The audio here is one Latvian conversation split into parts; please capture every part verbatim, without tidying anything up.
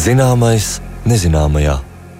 Zināmais nezināmajā.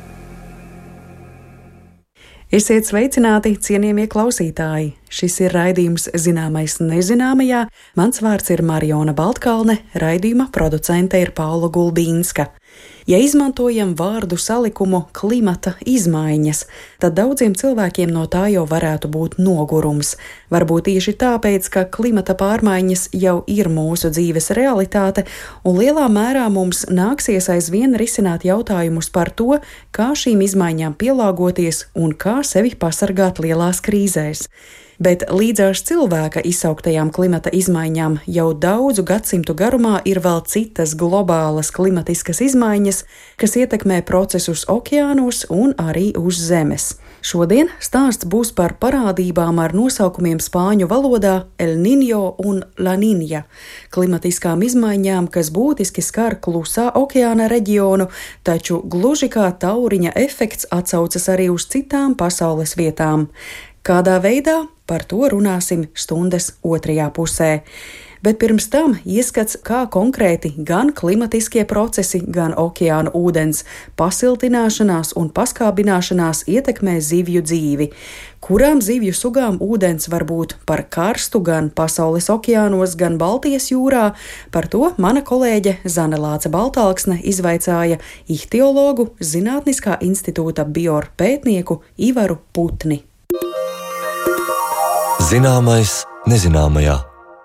Esiet sveicināti, cienījamie klausītāji! Šis ir raidījums Zināmais nezināmajā. Mans vārds ir Mariona Baltkalne, raidījuma producente ir Paula Gulbīnska. Ja izmantojam vārdu salikumu klimata izmaiņas, tad daudziem cilvēkiem no tā jau varētu būt nogurums. Varbūt tieši tāpēc, ka klimata pārmaiņas jau ir mūsu dzīves realitāte, un lielā mērā mums nāksies aizvien risināt jautājumus par to, kā šīm izmaiņām pielāgoties un kā sevi pasargāt lielās krīzēs. Bet līdzās cilvēka izsauktajām klimata izmaiņām jau daudzu gadsimtu garumā ir vēl citas globālas klimatiskas izmaiņas, kas ietekmē procesus okeānos un arī uz Zemes. Šodien stāsts būs par parādībām ar nosaukumiem spāņu valodā El Niño un La Niña, klimatiskām izmaiņām, kas būtiski skar Klusā okeāna reģionu, taču gluži kā tauriņa efekts atsaucas arī uz citām pasaules vietām. Kādā veidā? Par to runāsim stundas otrajā pusē. Bet pirms tam ieskats, kā konkrēti gan klimatiskie procesi, gan okeāna ūdens pasiltināšanās un paskābināšanās ietekmē zivju dzīvi. Kurām zivju sugām ūdens var būt par karstu gan pasaules okeānos, gan Baltijas jūrā? Par to mana kolēģe Zane Lāce Baltalksne izvaicāja ihtiologu, Zinātniskā institūta bior pētnieku Ivaru Putni. Zināmais nezināmajā.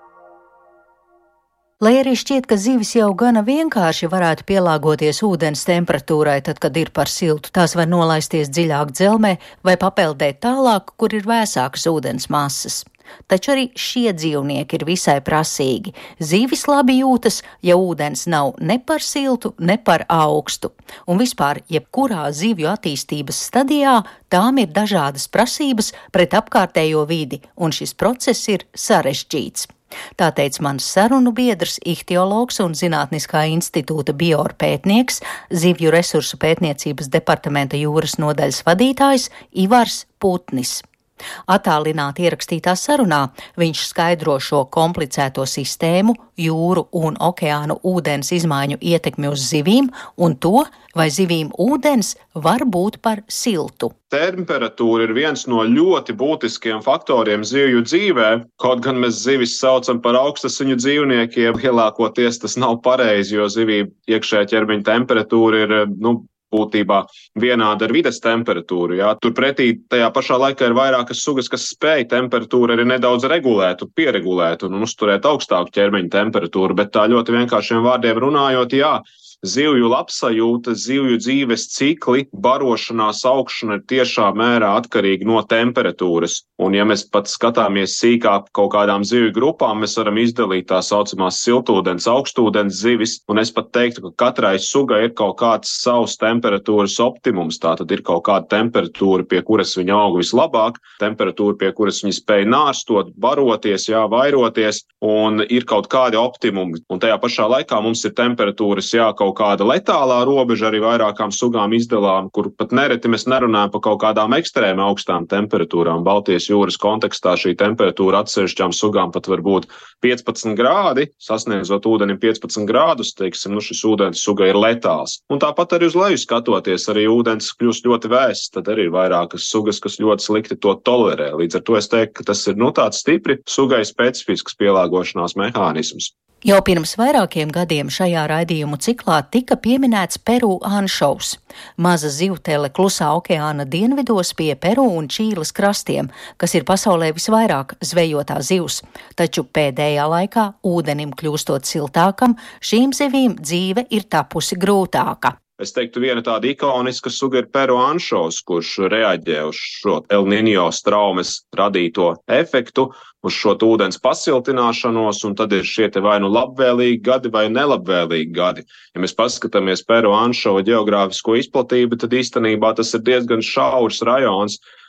Lai arī šķiet, ka zivis jau gana vienkārši varētu pielāgoties ūdens temperatūrai, tad, kad ir par siltu, tās var nolaisties dziļāk dzelmē vai papeldēt tālāk, kur ir vēsākas ūdens masas. Taču arī šie dzīvnieki ir visai prasīgi. Zivis labi jūtas, ja ūdens nav ne par siltu, ne par augstu. Un vispār, jebkurā zivju attīstības stadijā, tām ir dažādas prasības pret apkārtējo vidi, un šis process ir sarežģīts. Tā teica mans sarunu biedrs, ihtiologs un Zinātniskā institūta bior pētnieks, zivju resursu pētniecības departamenta jūras nodaļas vadītājs Ivars Putnis. Attālināti ierakstītā sarunā viņš skaidro šo komplicēto sistēmu, jūru un okeānu ūdens izmaiņu ietekmi uz zivīm un to, vai zivīm ūdens var būt par siltu. Temperatūra ir viens no ļoti būtiskiem faktoriem zivju dzīvē, kaut gan mēs zivis saucam par augstasiņu dzīvniekiem. Lielākoties tas nav pareizi, jo zivīm iekšējā ķermeņa temperatūra ir, nu, būtībā vienāda ar vides temperatūru. Jā. Turpretī tajā pašā laikā ir vairākas sugas, kas spēj temperatūru arī nedaudz regulēt un pieregulēt un uzturēt augstāku ķermeņa temperatūru, bet tā ļoti vienkāršiem vārdiem runājot, jā, zivju labsajūta, zivju dzīves cikli, barošanās augšana ir tiešā mērā atkarīgi no temperatūras. Un ja mēs pat skatāmies sīkāk kaut kādām zivju grupām, mēs varam izdalīt tā saucamās siltūdens, augstūdens zivis, un es pat teiktu, ka katrai sugai ir kaut kāds savs temperatūras optimums. Tātad ir kaut kāda temperatūra, pie kuras viņa aug vislabāk, temperatūra, pie kuras viņa spēj nārstot, baroties, jā, vairoties, un ir kaut kādi optimumi. Un tajā pašā laikā mums ir temperatūras, jā, kaut kāda letālā robeža arī vairākām sugām izdalām, kur pat nereti mēs nerunājam par kaut kādām ekstrēmi augstām temperatūrām. Baltijas jūras kontekstā šī temperatūra atsevišķām sugām pat var būt piecpadsmit grādi, sasniedzot ūdenim piecpadsmit grādus, teiksim, nu šis ūdens suga ir letāls. Un tāpat arī uz leju skatoties, arī ūdens kļūst ļoti vēss, tad arī ir vairākas sugas, kas ļoti slikti to tolerē. Līdz ar to es teiktu, ka tas ir, nu, tāds stipri sugai specifisks pielāgošanās mehānisms. Jau pirms vairākiem gadiem šajā raidījumu ciklā tika pieminēts Peru anšovs, maza zivtele Klusā okeāna dienvidos pie Peru un Čīles krastiem, kas ir pasaulē visvairāk zvejotā zivs. Taču pēdējā laikā, ūdenim kļūstot siltākam, šīm zivīm dzīve ir tapusi grūtāka. Es teiktu, viena tāda ikoniska suga ir Peru anšovs, kurš reaģē uz šo El Niño straumes radīto efektu, uz šo ūdens pasiltināšanos, un tad ir šie te vai nu labvēlīgi gadi vai nelabvēlīgi gadi. Ja mēs paskatāmies Peru anšova ģeogrāfisko izplatību, tad īstenībā tas ir diezgan šaurs rajons.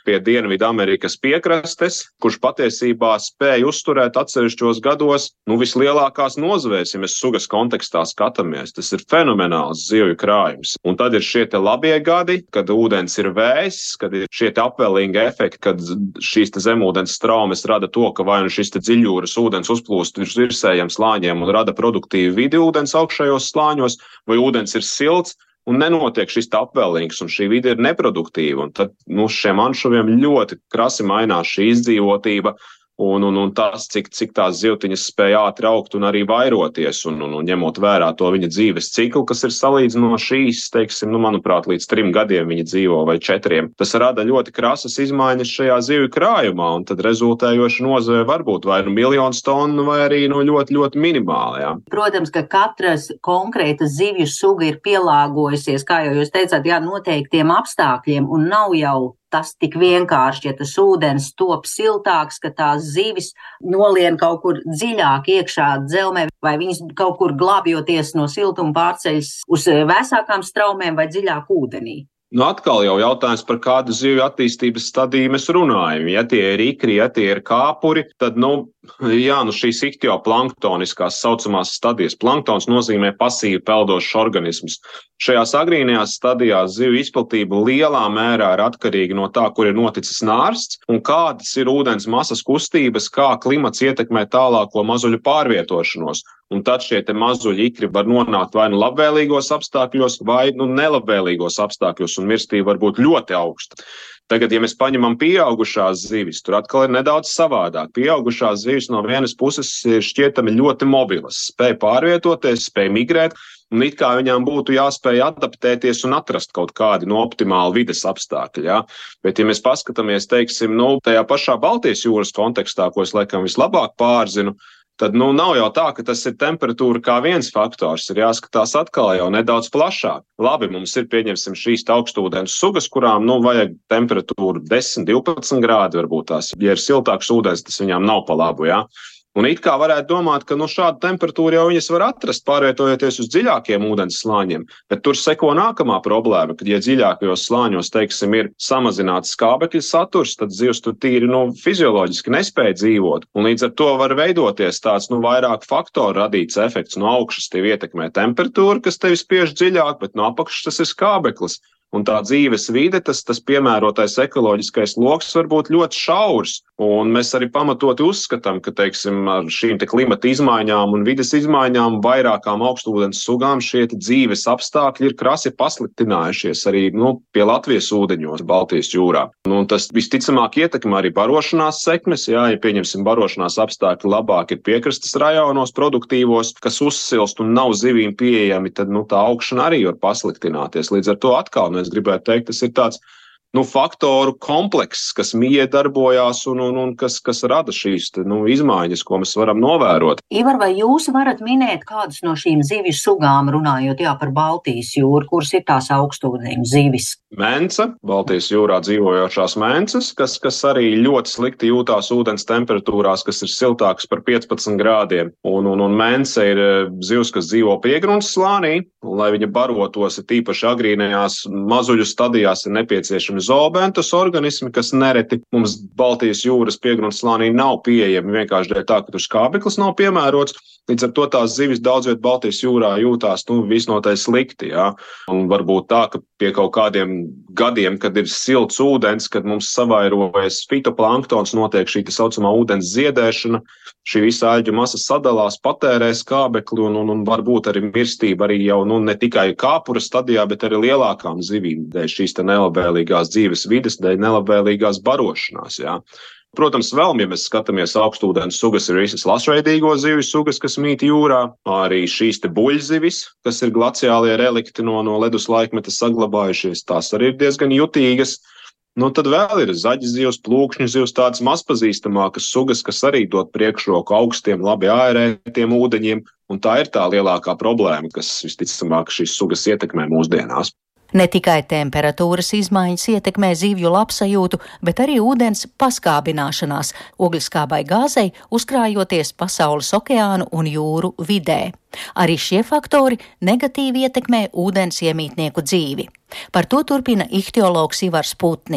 pie Dienvidu Amerikas piekrastes, kurš patiesībā spēja uzturēt atsevišķos gados nu, vislielākās nozvēres, ja mēs sugas kontekstā skatāmies. Tas ir fenomenāls zivju krājums. Un tad ir šie te labie gadi, kad ūdens ir vēss, kad ir šie te apvelīgi efekti, kad šīs te zemūdens straumes rada to, ka vai nu šis te dziļjūras ūdens uzplūst virs virsējiem slāņiem un rada produktīvu vidi ūdens augšējos slāņos, vai ūdens ir silts, un nenotiek šis apvelīgs, un šī vide ir neproduktīva. Un tad nu, šiem anšoviem ļoti krasi mainās šī izdzīvotība, un, un, un tas, cik, cik tās zivtiņas spēja ātri augt un arī vairoties, un, un, un ņemot vērā to viņa dzīves ciklu, kas ir salīdzinoši šīs, teiksim, nu, manuprāt, līdz trim gadiem viņa dzīvo vai četriem. Tas rada ļoti krasas izmaiņas šajā zivju krājumā, un tad rezultējoša nozve var būt vai nu miljonus tonu, vai arī nu, ļoti, ļoti minimāli. Jā. Protams, ka katras konkrēta zivju suga ir pielāgojusies, kā jau jūs teicāt, jā, noteiktiem apstākļiem, un nav jau tas tik vienkārši, ja tas ūdens top siltāks, ka tās zivis nolien kaut kur dziļāk iekšā dzelmē, vai viņas kaut kur glābjoties no siltuma pārceļas uz vēsākām straumēm vai dziļāk ūdenī. Nu, atkal jau jautājums, par kādu zivju attīstības stadiju mēs runājam. Ja tie ir ikri, ja tie ir kāpuri, tad, nu, jā, nu šīs ichtioplанktoniskās saucamās stadijas. Planktons nozīmē pasīvi peldošs organisms. Šajās agrīnajās stadijās zivju izplatība lielā mērā ir atkarīga no tā, kur ir noticis nārsts un kādas ir ūdens masas kustības, kā klimats ietekmē tālāko mazuļu pārvietošanos. Un tad šie te mazuļi ikri var nonākt vai nu labvēlīgos apstākļos, vai nu nelabvēlīgos apstākļos, un mirstība var būt ļoti augsta. Tagad, ja mēs paņemam pieaugušās zivis, tur atkal ir nedaudz savādāk. Pieaugušās zivis no vienas puses ir šķietami ļoti mobilas, spēj pārvietoties, spēj migrēt, un it kā viņām būtu jāspēj adaptēties un atrast kaut kādi no optimāli vides apstākļi. Ja? Bet, ja mēs paskatāmies, teiksim, nu, tajā pašā Baltijas jūras kontekstā, ko es laikam vislabāk pārzinu, tad nu, nav jau tā, ka tas ir temperatūra kā viens faktors, ir jāskatās atkal jau nedaudz plašāk. Labi, mums ir, pieņemsim, šīs augstūdens sugas, kurām nu, vajag temperatūru desmit, divpadsmit grādi, varbūt tās. Ja ir siltāks ūdens, tas viņām nav pa labu, jā. Un it kā varētu domāt, ka nu, šādu temperatūru jau viņas var atrast, pārvietojoties uz dziļākiem ūdens slāņiem, bet tur seko nākamā problēma, kad, ja dziļākajos slāņos, teiksim, ir samazināts skābekļa saturs, tad zivs tur tīri nu, fizioloģiski nespēja dzīvot, un līdz ar to var veidoties tāds nu, vairāk faktoru radīts efekts. No augšas tev ietekmē temperatūra, kas tevi spiež dziļāk, bet no apakšas tas ir skābeklis. Un tā dzīves vide, tas, tas piemērotais ekoloģiskais loks var būt ļoti šaurs. Un mēs arī pamatoti uzskatām, ka, teiksim, ar šīm te klimata izmaiņām un vides izmaiņām vairākām augstūdens sugām šie te dzīves apstākļi ir krasi pasliktinājušies arī nu, pie Latvijas ūdeņos, Baltijas jūrā. Un tas visticamāk ietekmē arī barošanās sekmes, jā, ja pieņemsim barošanās apstākļi labāk ir piekrastes rajonos produktīvos, kas uzsilst un nav zivīm pieejami, tad nu, tā augšana arī var pasliktināties. Līdz ar to atkal, nu, es gribētu teikt, tas ir tāds nu, faktoru komplekss, kas miedarbojās un, un, un kas, kas rada šīs nu, izmaiņas, ko mēs varam novērot. Ivar, vai jūs varat minēt kādus no šīm zivju sugām, runājot jā, par Baltijas jūru, kuras ir tās augstūdeņu zivis? Mence, Baltijas jūrā dzīvojošās mences, kas, kas arī ļoti slikti jūtās ūdens temperatūrās, kas ir siltākas par piecpadsmit grādiem. Un, un, un mence ir zivs, kas dzīvo piegrunts slānī, un, lai viņa barotos, ir tīpaši agrīnajās mazuļu stadijās ir nepieciešami zoobentus organismi, kas nereti mums Baltijas jūras piegrunts slānī nav pieejami vienkārši dēļ tā, ka tur skābeklis nav piemērots. Līdz ar to tās zivis daudz viet Baltijas jūrā jūtās nu, visnotaļ slikti. Jā. Un varbūt tā, ka pie kaut kādiem gadiem, kad ir silts ūdens, kad mums savairojas fitoplanktons, notiek šī tā saucamā ūdens ziedēšana, šī visa aļģu masa sadalās, patērē skābekli un, un, un varbūt arī mirstība arī jau nu, ne tikai kāpura stadijā, bet arī lielākām zivīm dēļ šīs tā nelabvēlīgās dzīves vides, dēļ nelabvēlīgās barošanās. Jā. Protams, vēl, ja mēs skatāmies augstūdens sugas, ir visas lasveidīgo zivju sugas, kas mīt jūrā, arī šīs te buļzivis, kas ir glaciālie relikti no, no ledus laikmeta saglabājušies, tās arī ir diezgan jutīgas. Nu, tad vēl ir zaģis zivs, plūkšņu zivs, tādas mazpazīstamākas sugas, kas arī dod priekšroku augstiem, labi aerētiem ūdeņiem, un tā ir tā lielākā problēma, kas visticamāk šīs sugas ietekmē mūsdienās. Ne tikai temperatūras izmaiņas ietekmē zivju labsajūtu, bet arī ūdens paskābināšanās ogliskābai gāzei, uzkrājoties pasaules okeānu un jūru vidē. Arī šie faktori negatīvi ietekmē ūdens iemītnieku dzīvi. Par to turpina ihtiologs Ivars Putnis.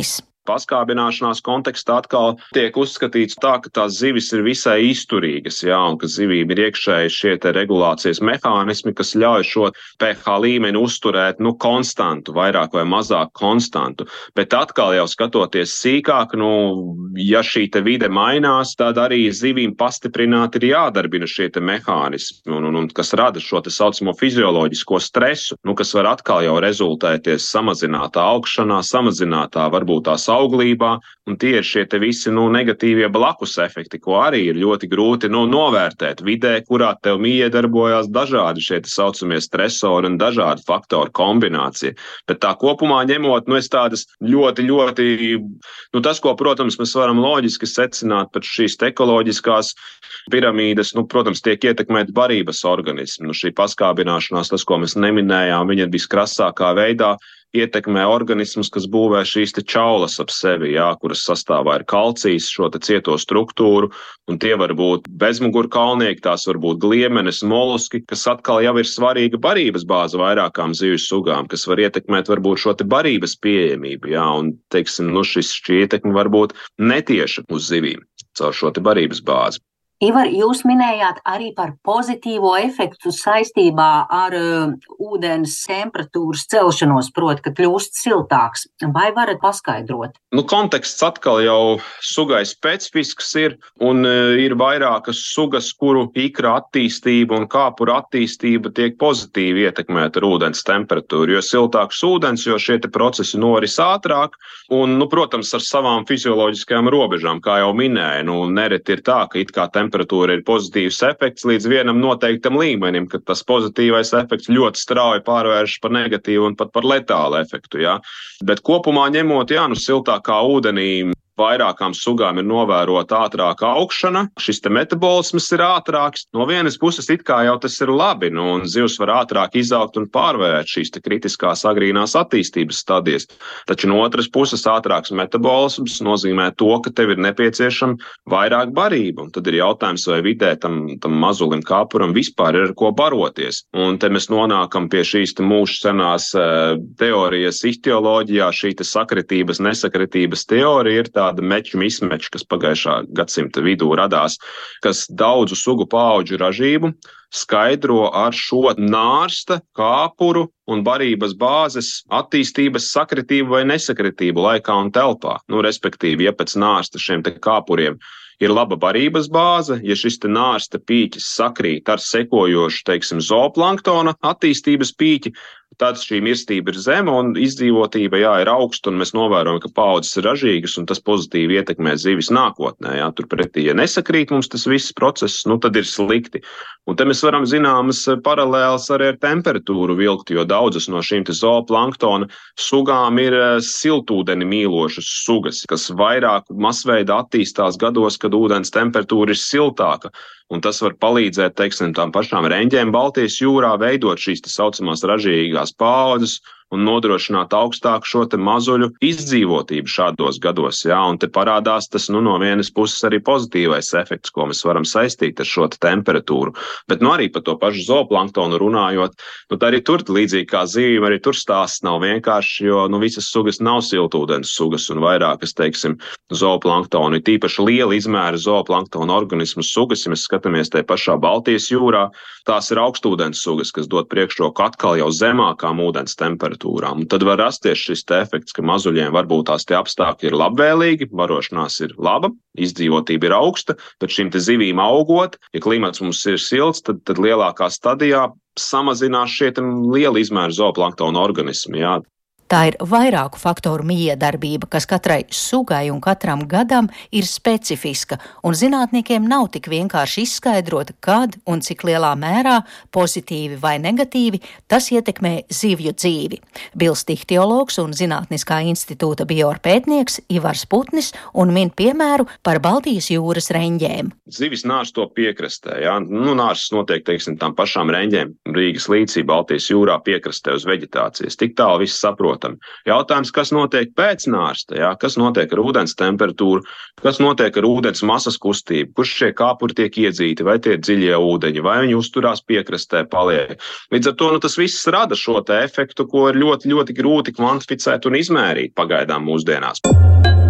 paskābināšanās kontekstā atkal tiek uzskatīts tā, ka tās zivis ir visai izturīgas, jā, un ka zivīm ir iekšēji šie te regulācijas mehānismi, kas ļauj šo pH līmeni uzturēt, nu, konstantu, vairāk vai mazāk konstantu. Bet atkal jau skatoties sīkāk, nu, ja šī te vide mainās, tad arī zivīm pastiprināt ir jādarbina šie te mehānismi, un, un, un kas rada šo te saucamo fizioloģisko stresu, nu, kas var atkal jau rezultēties samazinātā augšanā, samazinātā varbūt tās auglībā, un tie ir šie te visi, nu, negatīvie blakus efekti, ko arī ir ļoti grūti, nu, novērtēt vidē, kurā tev iedarbojās dažādi šie te saucamie stresori un dažādi faktoru kombinācija. Bet tā kopumā ņemot, nu, es tādas ļoti, ļoti, nu, tas, ko, protams, mēs varam loģiski secināt pēc šīs ekoloģiskās piramīdas, nu, protams, tiek ietekmēt barības organismi. Nu, šī paskābināšanās, tas, ko mēs neminējām, viņa viskrasākā veidā ietekmē organismus, kas būvē šīs te čaulas ap sevi, jā, kuras sastāvā ir kalcijs, šo te cieto struktūru, un tie var būt bezmugurkaulnieki, tās var būt gliemenes, moluski, kas atkal jau ir svarīga barības bāze vairākām zivju sugām, kas var ietekmēt varbūt šo te barības pieejamību, jā, un, teiksim, nu, šis šī ietekme var būt netieša uz zivīm caur šo te barības bāzi. Ivar, jūs minējāt arī par pozitīvo efektu saistībā ar uh, ūdens temperatūras celšanos, proti, ka kļūst siltāks. Vai varat paskaidrot? Nu, konteksts atkal jau sugai specifisks ir, un uh, ir vairākas sugas, kuru ikra attīstība un kāpura attīstība tiek pozitīvi ietekmēta ar ūdens temperatūru, jo siltāks ūdens, jo šie te procesi noris ātrāk, un, nu, protams, ar savām fizioloģiskajām robežām, kā jau minēju, nu, nereti ir tā, ka it kā temperatūra ir pozitīvs efekts līdz vienam noteiktam līmenim, kad tas pozitīvais efekts ļoti strauji pārvēršas par negatīvu un pat par letālu efektu, jā. Bet kopumā ņemot, jā, nu, siltākā ūdenī vairākām sugām ir novērota ātrāka augšana, šis te metabolisms ir ātrāks. No vienas puses it kā jau tas ir labi, nu, un zivs var ātrāk izaugt un pārvarēt šīs te kritiskās agrīnās attīstības stadijas. Taču no otras puses ātrāks metabolisms nozīmē to, ka tev ir nepieciešama vairāk barība, un tad ir jautājums, vai vidē tam, tam mazulim kāpuram vispār ir ar ko baroties. Un te mēs nonākam pie šīs te mūžu senās uh, teorijas ihtioloģijā, šī te sakritības, nesakritības teorija ir tā tāda meču mismeča, kas pagājušā gadsimta vidū radās, kas daudzu sugu paauģu ražību skaidro ar šo nārsta, kāpuru un barības bāzes attīstības sakritību vai nesakritību laikā un telpā. Nu, respektīvi, ja pēc nārsta šiem te kāpuriem ir laba barības bāze, ja šis te nārsta pīķis sakrīt ar sekojošu, teiksim, zooplanktona attīstības pīķi, tad šī mirstība ir zema un izdzīvotība, jā, ir augsta, un mēs novērojam, ka paaudzes ir ražīgas, un tas pozitīvi ietekmē zivis nākotnē, jā. Turpretī, ja nesakrīt mums tas viss process, nu tad ir slikti. Un te mēs varam zināmas paralēlas arī ar temperatūru vilkt, jo daudzas no šīm te zooplanktona sugām ir siltūdeni mīlošas sugas, kas vairāk masveida attīstās gados, kad ūdens temperatūra ir siltāka. Un tas var palīdzēt, teiksim, tām pašām reņģēm Baltijas jūrā veidot šīs tā saucamās ražīgās paaudzes un nodrošināt augstāku šo te mazuļu izdzīvotību šādos gados, jā, un te parādās tas, nu, no vienas puses arī pozitīvais efekts, ko mēs varam saistīt ar šo te temperatūru, bet, nu, arī par to pašu zooplanktonu runājot, nu, tā arī tur, līdzīgi kā zivīm, arī tur stāsts nav vienkārši, jo, nu, visas sugas nav siltūdens sugas un vairākas, teiksim, zooplanktonu, ir tīpaši liela izmēra zooplanktonu organismu sugas, ja mēs skatāmies te pašā Baltijas jūrā, tās ir augstūdens sugas, kas dod priekšroku atkal jau zemākām ūdens temperatūrām. Un tad var rasties šis te efekts, ka mazuļiem varbūt tās tie apstākļi ir labvēlīgi, barošanās ir laba, izdzīvotība ir augsta, bet šīm te zivīm augot, ja klimats mums ir silts, tad, tad lielākā stadijā samazinās šie liela izmēra zooplanktona organismi, jā. Tā ir vairāku faktoru miedarbība, kas katrai sugai un katram gadam ir specifiska, un zinātniekiem nav tik vienkārši izskaidrot, kad un cik lielā mērā, pozitīvi vai negatīvi, tas ietekmē zivju dzīvi. Bilst ihtiologs un Zinātniskā institūta bioorpētnieks Ivars Putnis un min piemēru par Baltijas jūras reņģēm. Zivis nārsto piekrastē, jā, nu nārsas notiek, teiksim, tām pašām reņģēm Rīgas līcī Baltijas jūrā piekrastē uz veģetācijas. Tik tālu viss saprot. Jautājums, kas notiek pēc nārsta, jā? Kas notiek ar ūdens temperatūru, kas notiek ar ūdens masas kustību, kurš šie kāpuri tiek iedzīti, vai tie ir dziļie ūdeņi, vai viņi uzturās piekrastē paliek. Līdz ar to nu, tas viss rada šo te efektu, ko ir ļoti, ļoti grūti kvantificēt un izmērīt pagaidām mūsdienās.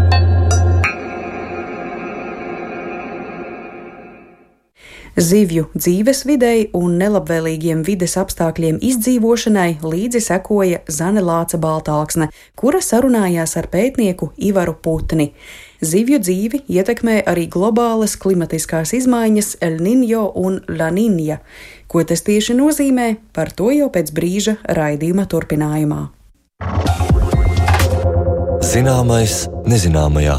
Zivju dzīvesvidei un nelabvēlīgiem vides apstākļiem izdzīvošanai līdzi sekoja Zane Lāce Baltāksne, kura sarunājās ar pētnieku Ivaru Putni. Zivju dzīvi ietekmē arī globālas klimatiskās izmaiņas El Niño un La Niña. Ko tas tieši nozīmē, par to jau pēc brīža raidījuma turpinājumā. Zināmais nezināmajā.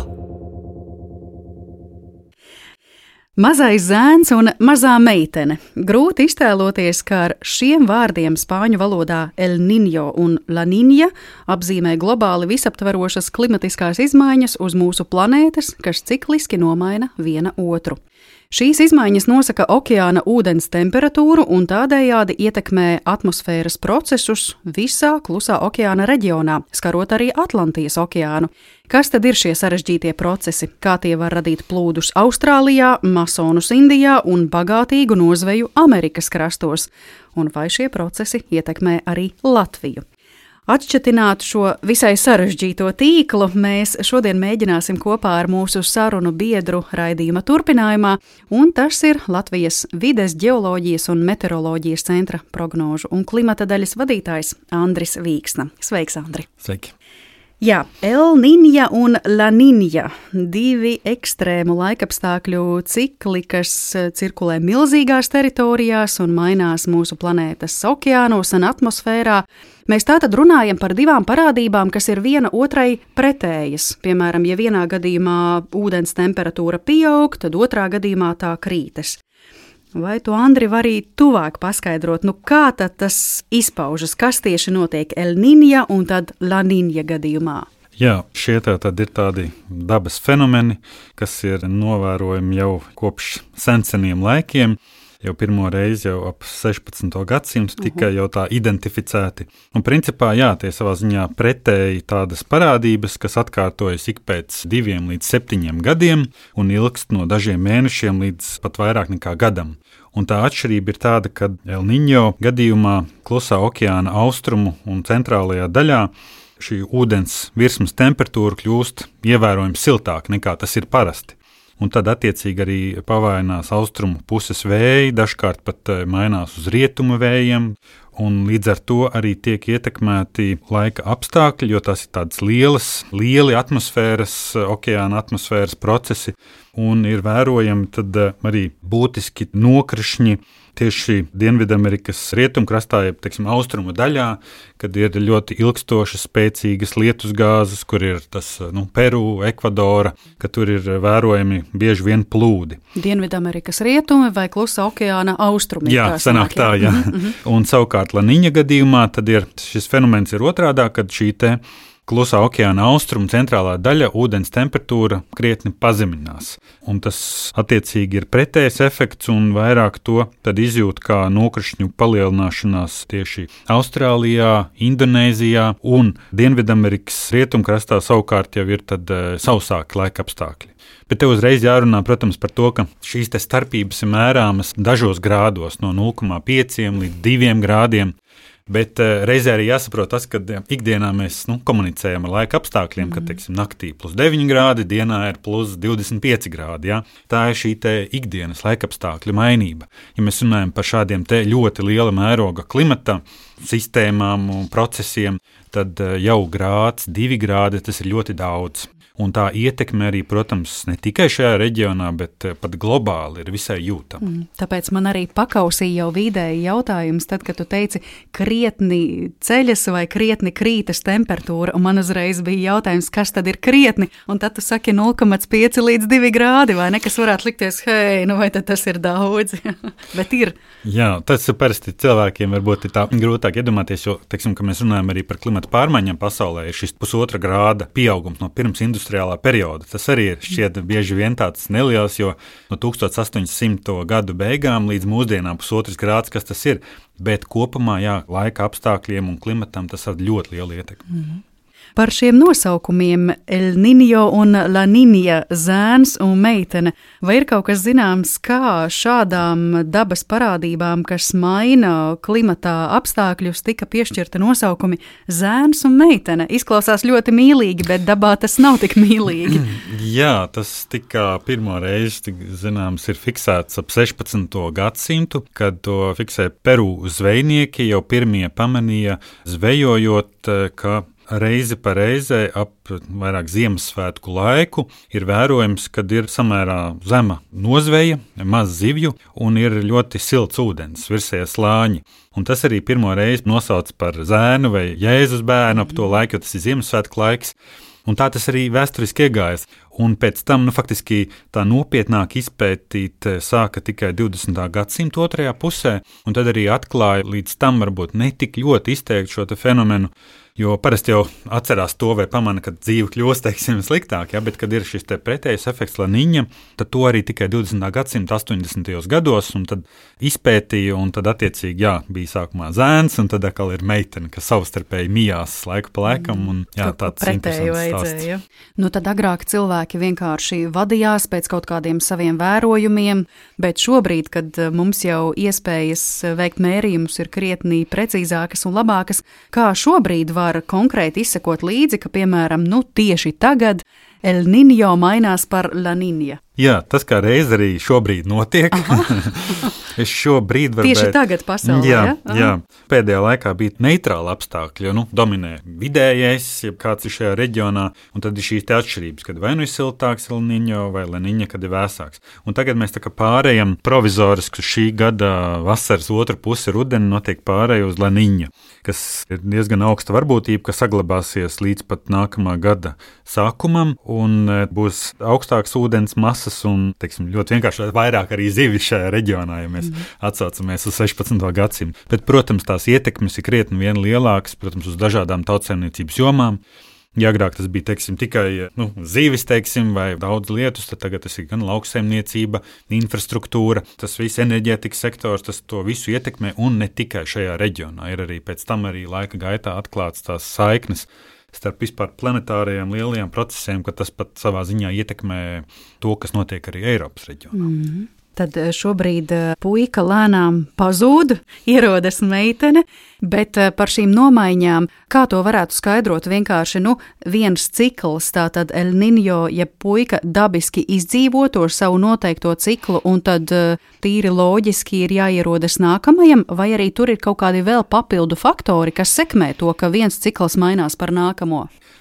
Mazais zēns un mazā meitene. Grūti iztēloties, ka ar šiem vārdiem spāņu valodā El Niño un La Niña apzīmē globāli visaptverošas klimatiskās izmaiņas uz mūsu planētas, kas cikliski nomaina viena otru. Šīs izmaiņas nosaka okeāna ūdens temperatūru un tādējādi ietekmē atmosfēras procesus visā Klusā okeāna reģionā, skarot arī Atlantijas okeānu. Kas tad ir šie sarežģītie procesi? Kā tie var radīt plūdus Austrālijā, masonus Indijā un bagātīgu nozveju Amerikas krastos? Un vai šie procesi ietekmē arī Latviju? Atšķetināt šo visai sarežģīto tīklu mēs šodien mēģināsim kopā ar mūsu sarunu biedru raidījuma turpinājumā, un tas ir Latvijas vides, ģeoloģijas un meteoroloģijas centra prognožu un klimata daļas vadītājs Andris Vīksna. Sveiks, Andri! Sveiki! Jā, El Niña un La Niña – divi ekstrēmu laikapstākļu cikli, kas cirkulē milzīgās teritorijās un mainās mūsu planētas okeānos un atmosfērā. Mēs tātad runājam par divām parādībām, kas ir viena otrai pretējas. Piemēram, ja vienā gadījumā ūdens temperatūra pieaug, tad otrā gadījumā tā krītas. Vai tu, Andri, vari tuvāk paskaidrot, nu kā tad tas izpaužas, kas tieši notiek El Niña un tad La Niña gadījumā? Jā, šie tā tad ir tādi dabas fenomeni, kas ir novērojami jau kopš senseniem laikiem. Jau pirmo reizi jau ap sešpadsmito gadsimtu tika jau tā identificēti. Un principā, jā, tie savā ziņā pretēji tādas parādības, kas atkārtojas ik pēc diviem līdz septiņiem gadiem un ilgst no dažiem mēnešiem līdz pat vairāk nekā gadam. Un tā atšķirība ir tāda, ka El Niño gadījumā Klusā okeāna austrumu un centrālajā daļā šī ūdens virsmas temperatūra kļūst ievērojami siltāka nekā tas ir parasti. Un tad attiecīgi arī pavainās austrumu puses vēji, dažkārt pat mainās uz rietumu vējiem, un līdz ar to arī tiek ietekmēti laika apstākļi, jo tās ir tādas lielas, lieli atmosfēras, okeāna atmosfēras procesi, un ir vērojami tad arī būtiski nokrišņi tieši Dienvidamerikas rietumkrastā, jeb, teiksim, austrumu daļā, kad ir ļoti ilgstošas, spēcīgas lietusgāzes, kur ir tas, nu, Peru, Ekvadora, ka tur ir vērojami bieži vien plūdi. Dienvidamerikas rietumi vai Klusā okeāna austrumi? Jā, sanāk tā, jā. Un savukārt La Niña gadījumā tad ir, šis fenomens ir otrādā, kad šī te Klusā okeāna austrumu centrālā daļa ūdens temperatūra krietni pazeminās. Un tas attiecīgi ir pretējs efekts un vairāk to tad izjūt kā nokrišņu palielināšanās tieši Austrālijā, Indonēzijā un Dienvidamerikas rietumkrastā savukārt jau ir tad sausāki laika apstākļi. Bet te uzreiz jārunā, protams, par to, ka šīs te starpības ir mērāmas dažos grādos no nulle komats pieci līdz diviem grādiem. Bet uh, reizē arī jāsaprot tas, ka ikdienā mēs nu, komunicējam ar laika apstākļiem, ka, teiksim, naktī plus deviņi grādi, dienā ir plus divdesmit pieci grādi. Ja? Tā ir šī te ikdienas laika apstākļa mainība. Ja mēs runājam par šādiem te ļoti liela mēroga klimata sistēmām un procesiem, tad uh, jau grāds, divi grādi, tas ir ļoti daudz. Un tā ietekme arī, protams, ne tikai šajā reģionā, bet pat globāli ir visai jūtama. Mm, tāpēc man arī pakausīja jau vidēji jautājums, tad, kad tu teici krietni ceļas vai krietni krītas temperatūra, un man uzreiz bija jautājums, kas tad ir krietni, un tad tu saki nulle komats pieci līdz divi grādi, vai ne, kas varētu likties, hei, nu vai tad tas ir daudz, bet ir. Jā, tas ir parasti cilvēkiem varbūt ir tā grūtāk iedomāties, jo, teiksim, ka mēs runājam arī par klimata pārmaiņām pasaulē, ir šis pusotra grāda pieaugums no pirms industriālā perioda. Tas arī ir šķiet bieži vien tāds neliels, jo no tūkstoš astoņsimto gadu beigām līdz mūsdienām pusotras grāds, kas tas ir, bet kopumā, jā, laika apstākļiem un klimatam tas ar ļoti lielu ietekmi. Mm-hmm. Par šiem nosaukumiem El Niño un La Niña, zēns un meitene, vai ir kaut kas zināms, kā šādām dabas parādībām, kas maina klimatā apstākļus, tika piešķirta nosaukumi zēns un meitene? Izklausās ļoti mīlīgi, bet dabā tas nav tik mīlīgi. Jā, tas tika pirmo reizi, zināms, ir fiksēts ap sešpadsmito gadsimtu, kad to fiksē Peru zvejnieki, jau pirmie pamanīja zvejojot, ka reizi pa reizē ap vairāk Ziemassvētku laiku ir vērojams, kad ir samērā zema nozveja, maz zivju un ir ļoti silts ūdens, virsējie slāņi. Un tas arī pirmo reizi nosauc par zēnu vai Jēzus bērnu ap to laiku, jo tas ir Ziemassvētku laiks. Un tā tas arī vēsturiski iegājas. Un pēc tam, nu, faktiski tā nopietnāk izpētīt sāka tikai divdesmitā gadsimta otrajā pusē, un tad arī atklāja līdz tam varbūt netik ļoti izteikt šo te fenomenu, jo parasti jau atcerās to vai pamana, ka dzīve kļūst, teiksim, sliktāk, ja, bet kad ir šis te pretējs efekts La Niña, tad to arī tikai divdesmitā gadsimta astoņdesmitajos gados, un tad izpētīja, un tad attiecīgi, jā, bija sākumā zēns, un tad atkal ir meitene, kas savstarpēji mijās laiku pa laikam, un jā, tāds interesants stāsts. Ja? Nu, tad agrāk cilvēki vienkārši vadījās pēc kaut kādiem saviem vērojumiem, bet šobrīd, kad mums jau iespējas veikt mērījumus ir krietnī precīzākas un labākas, kā šobrīd var konkrēti izsekot līdzi, ka, piemēram, nu, tieši tagad El Niño mainās par La Niña. Jā, tas kā reiz arī šobrīd notiek. Es šobrīd varu Tieši bet... tagad pasaulē, jā, ja? Jā, pēdējā laikā bija neitrāla apstākļi, jo, nu, dominē vidējais, ja kāds ir šajā reģionā, un tad ir šīs te atšķirības, kad vai nu ir siltāks El Niño vai La Niña, kad ir vēsāks. Un tagad mēs tā kā pārējam provizoriski uz šī gada vasaras otru pusi rudeni notiek pārēj uz La Niña, kas ir diezgan augsta varbūtība, ka saglabāsies līdz pat nākamā gada sākumam, un būs augstāks ūdens masas un, teiksim, ļoti vienkārši vairāk arī zivis šajā reģionā, ja mēs mm. atsaucamies uz sešpadsmito gadsimtu. Bet, protams, tās ietekmes ir krietni vien lielākas, protams, uz dažādām tautsaimniecības jomām. Ja agrāk tas bija, teiksim, tikai nu, zivis, teiksim, vai daudz lietus, tad tagad tas ir gan lauksaimniecība, infrastruktūra, tas viss enerģētikas sektors, tas to visu ietekmē, un ne tikai šajā reģionā. Ir arī pēc tam arī laika gaitā atklāts tās saiknes starp vispār planetārajiem lielajiem procesiem, ka tas pat savā ziņā ietekmē to, kas notiek arī Eiropas reģionā. Mm-hmm. Tad šobrīd puika lēnām pazūd, ierodas meitene, bet par šīm nomaiņām, kā to varētu skaidrot, vienkārši, nu, viens cikls, tātad El Niño, ja puika dabiski izdzīvo to savu noteikto ciklu, un tad tīri loģiski ir jāierodas nākamajam, vai arī tur ir kaut kādi vēl papildu faktori, kas sekmē to, ka viens cikls mainās par nākamo?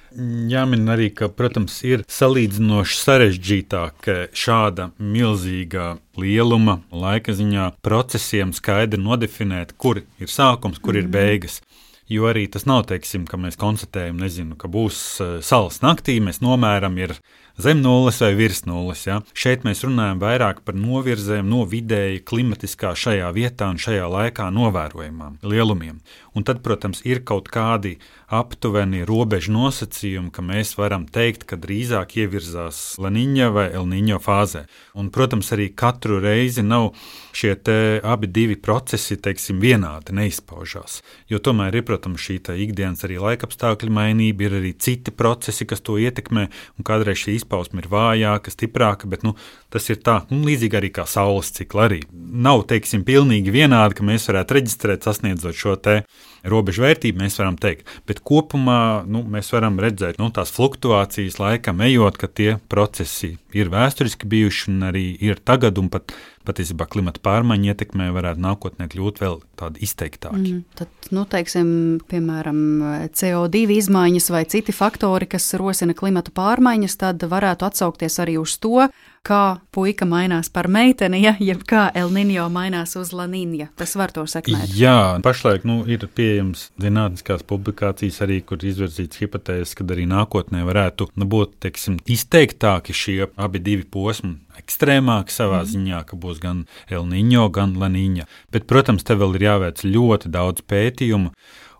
Jāmin arī, ka, protams, ir salīdzinoši sarežģītāk šāda milzīga lieluma laika ziņā procesiem skaidri nodefinēt, kur ir sākums, kur ir beigas. Jo arī tas nav, teiksim, ka mēs konstatējam, nezinu, ka būs salas naktī, mēs nomēram ir zem nulles vai virs nulles. Ja? Šeit mēs runājam vairāk par novirzēm no vidēji klimatiskā šajā vietā un šajā laikā novērojumām lielumiem. Un tad, protams, ir kaut kādi aptuveni robežu nosacījumi, ka mēs varam teikt, ka drīzāk ievirzās La Niña vai El Niño fāzē. Un, protams, arī katru reizi nav šie te abi divi procesi, teiksim, vienādi neizpaužās. Jo tomēr ir, protams, šī tā ikdienas arī laikapstākļu mainība, ir arī citi procesi, kas to ietekmē, un kādreiz šī izpausme ir vājāka, stiprāka, bet, nu, tas ir tā, un līdzīgi arī kā saules cikla arī. Nav, teiksim, pilnīgi vienādi, ka mēs varētu reģistrēt, sasniedzot šo te robežu vērtību, mēs varam teikt, bet kopumā, nu, mēs varam redzēt, nu, tās fluktuācijas laikam ejot, ka tie procesi ir vēsturiski bijuši un arī ir tagad, un pat patiesībā klimata pārmaiņu ietekmē varētu nākotnē kļūt vēl tādi izteiktāki. Mm, tad, nu, teiksim, piemēram, C O divi izmaiņas vai citi faktori, kas rosina klimata pārmaiņas, tad varētu atsaukties arī uz to, kā puika mainās par meiteni, ja, jeb kā El Niño mainās uz La Niña. Tas var to sekmēt. Jā, pašlaik, nu, ir pieejams zinātniskās publikācijas arī, kur izvirzīts hipotēzes, kad arī nākotnē varētu, nu, būt, teiksim, izteiktāki šie abi divi posmi, ekstrēmāki savā mm. ziņā, ka būs gan El Niño, gan La Niña. Bet, protams, te vēl ir jāveic ļoti daudz pētījumu,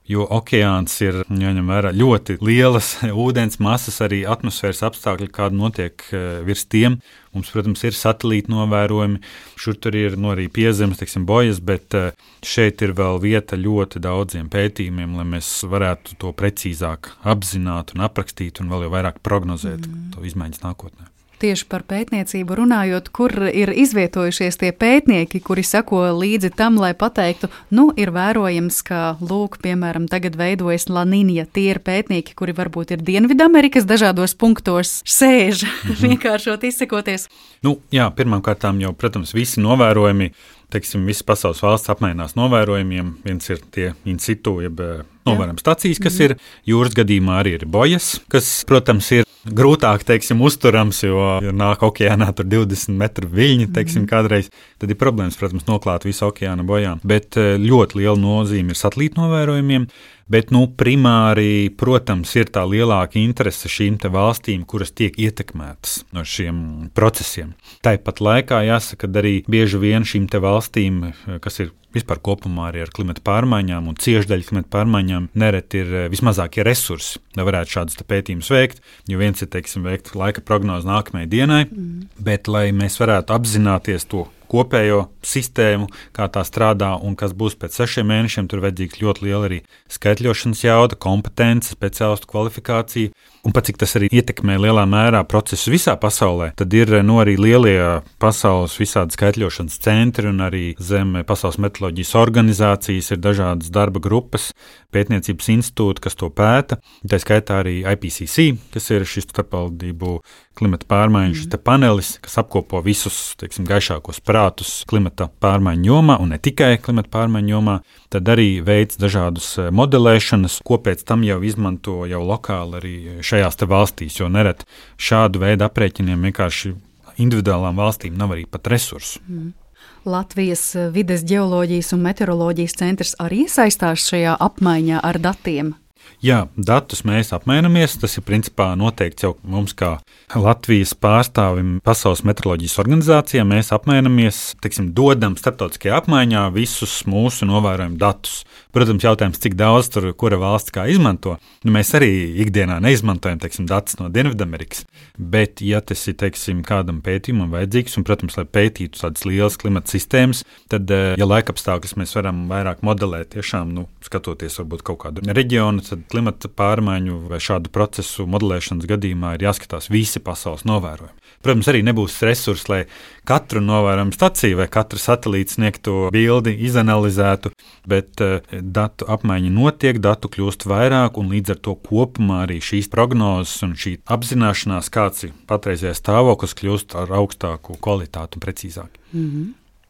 jo okeāns ir, jāņem vērā, ļoti lielas ūdens masas, arī atmosfēras apstākļi, kādi notiek virs tiem. Mums, protams, ir satelīti novērojumi, šur tur ir no arī piezemes, teiksim, bojas, bet šeit ir vēl vieta ļoti daudziem pētījumiem, lai mēs varētu to precīzāk apzināt un aprakstīt un vēl jau vairāk prognozēt mm. to izmaiņas nākotnē. Tieši par pētniecību runājot, kur ir izvietojušies tie pētnieki, kuri sako līdzi tam, lai pateiktu, nu, ir vērojams, ka, lūk, piemēram, tagad veidojas La Niña. Tie ir pētnieki, kuri varbūt ir Dienvidamerikas dažādos punktos sēž, mm-hmm. vienkāršot izsakoties. Nu, jā, pirmām kārtām jau, protams, visi novērojumi, teiksim, visas pasaules valsts apmainās novērojumiem. Viens ir tie in situ, jeb novērojuma stacijas, kas mm-hmm. ir jūras gadījumā arī ir bojas, kas, protams, ir grūtāk, teiksim, uzturams, jo ja nāk okeānā tur divdesmit metru viļņi, teiksim, mm-hmm. kādreiz, tad ir problēmas, protams, noklāt visu okeāna bojām. Bet ļoti liela nozīme ir satelītu novērojumiem, bet, nu, primāri, protams, ir tā lielāka interese šīm te valstīm, kuras tiek ietekmētas no šiem procesiem. Tāpat laikā jāsaka, ka arī bieži vien šīm te valstīm, kas ir vispār kopumā arī ar klimata pārmaiņām un ciešdaļu klimata pārmaiņām, nereti ir vismazākie resursi, lai varētu šādus pētījumus veikt, jo viens ir, teiksim, veikt laika prognozi nākamajai dienai, mm. bet, lai mēs varētu apzināties to kopējo sistēmu, kā tā strādā un kas būs pēc sešiem mēnešiem, tur vajadzīgs ļoti liela arī skaitļošanas jauda, kompetence, speciālistu kvalifikācija, un pat cik tas arī ietekmē lielā mērā procesu visā pasaulē, tad ir no arī lielie pasaules visādi skaitļošanas centri un arī zem Pasaules meteoroloģijas organizācijas ir dažādas darba grupas, pētniecības institūti, kas to pēta, tā skaitā arī I P C C, kas ir šis starpvaldību klimata pārmaiņu šis te panelis, kas apkopo visus, teiksim, gaišākos prātus klimata pārmaiņu jomā un ne tikai klimata pārmaiņu jomā, tad arī veids dažādus modelēšanas, ko pēc tam jau izmanto jau lokāli arī šajās te valstīs, jo nereti šādu veidu aprēķiniem vienkārši individuālām valstīm nav arī pat resursu. Mm. Latvijas vides ģeoloģijas un meteoroloģijas centrs arī iesaistās šajā apmaiņā ar datiem. Jā, datus mēs apmainamies. Tas ir principā noteikts jau mums kā Latvijas pārstāvim Pasaules meteoroloģijas organizācijā. Mēs apmainamies, teiksim, dodam starptautiskajā apmaiņā visus mūsu novērojumu datus. Protams, jautājums, cik daudz tur kura valsts kā izmanto. Nu, mēs arī ikdienā neizmantojam, teiksim, datus no Dienvidamerikas. Bet, ja tas ir, teiksim, kādam pētījumam vajadzīgs, un, protams, lai pētītu tādas lielas klimata sistēmas, tad, ja laikapstākļus mēs varam vairāk modelēt, tiešām, nu, skatoties varbūt kaut kādu reģionu, tad klimata pārmaiņu vai šādu procesu modelēšanas gadījumā ir jāskatās visi pasaules novērojumi. Protams, arī nebūs resursi, lai katru novērojumu staciju vai katru satelītu sniegto bildi izanalizētu, bet uh, datu apmaiņa notiek, datu kļūst vairāk, un līdz ar to kopumā arī šīs prognozes un šī apzināšanās, kāds ir patreizējais stāvoklis, kļūst ar augstāku kvalitātu un precīzāk. Mm-hmm.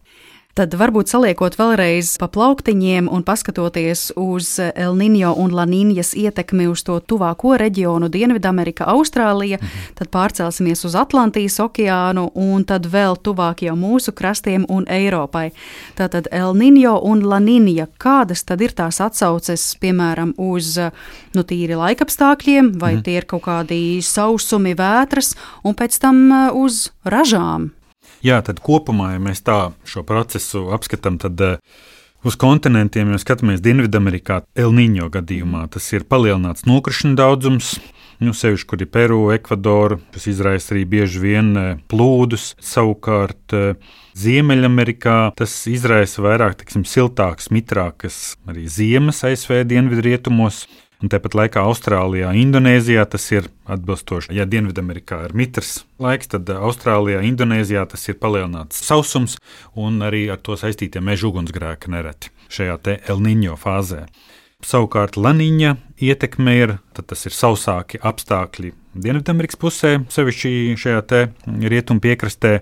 Tad varbūt saliekot vēlreiz pa plauktiņiem un paskatoties uz El Niño un La Niñas ietekmi uz to tuvāko reģionu Dienvidamerika, Austrālija, mm-hmm. tad pārcelsimies uz Atlantijas okeānu un tad vēl tuvāk jau mūsu krastiem un Eiropai. Tātad El Niño un La Niña, kādas tad ir tās atsauces, piemēram, uz nu, tīri laikapstākļiem, vai mm-hmm. tie ir kaut kādi sausumi, vētras un pēc tam uz ražām? Jā, tad kopumā, ja mēs tā šo procesu apskatām, tad uh, uz kontinentiem, ja skatāmies Dienvidamerikā, El Niño gadījumā, tas ir palielināts nokrišņu daudzums, nu, sevišķi, kur ir Peru, Ekvadora, kas izraisa arī bieži vien uh, plūdus, savukārt uh, Ziemeļamerikā tas izraisa vairāk, teiksim, siltākas, mitrākas arī ziemas A S V dienvidrietumos. Un tāpat laikā Austrālijā, Indonēzijā tas ir atbilstoši. Ja Dienvidamerikā ir mitrs laiks, tad Austrālijā, Indonēzijā tas ir palielināts sausums un arī ar to saistītie meža ugunsgrēki nereti šajā te El Niño fāzē. Savukārt La Niña ietekme ir, tad tas ir sausāki apstākļi Dienvidamerikas pusē, sevišķi šajā te rietumu piekrastē,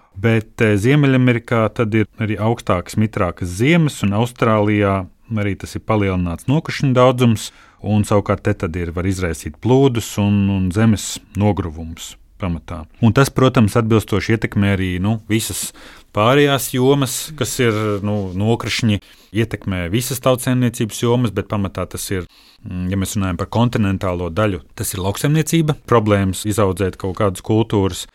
bet Ziemeļamerikā tad ir arī augstākas, mitrākas ziemas un Austrālijā arī tas ir palielināts nokrišņu daudzums, un savukārt te tad ir var izraisīt plūdus un, un zemes nogruvumus pamatā. Un tas, protams, atbilstoši ietekmē arī nu, visas pārējās jomas, kas ir nu, nokrišņi, ietekmē visas tautsēmniecības jomas, bet pamatā tas ir, ja mēs runājam par kontinentālo daļu, tas ir lauksaimniecība, problēmas izaudzēt kaut kādas kultūras.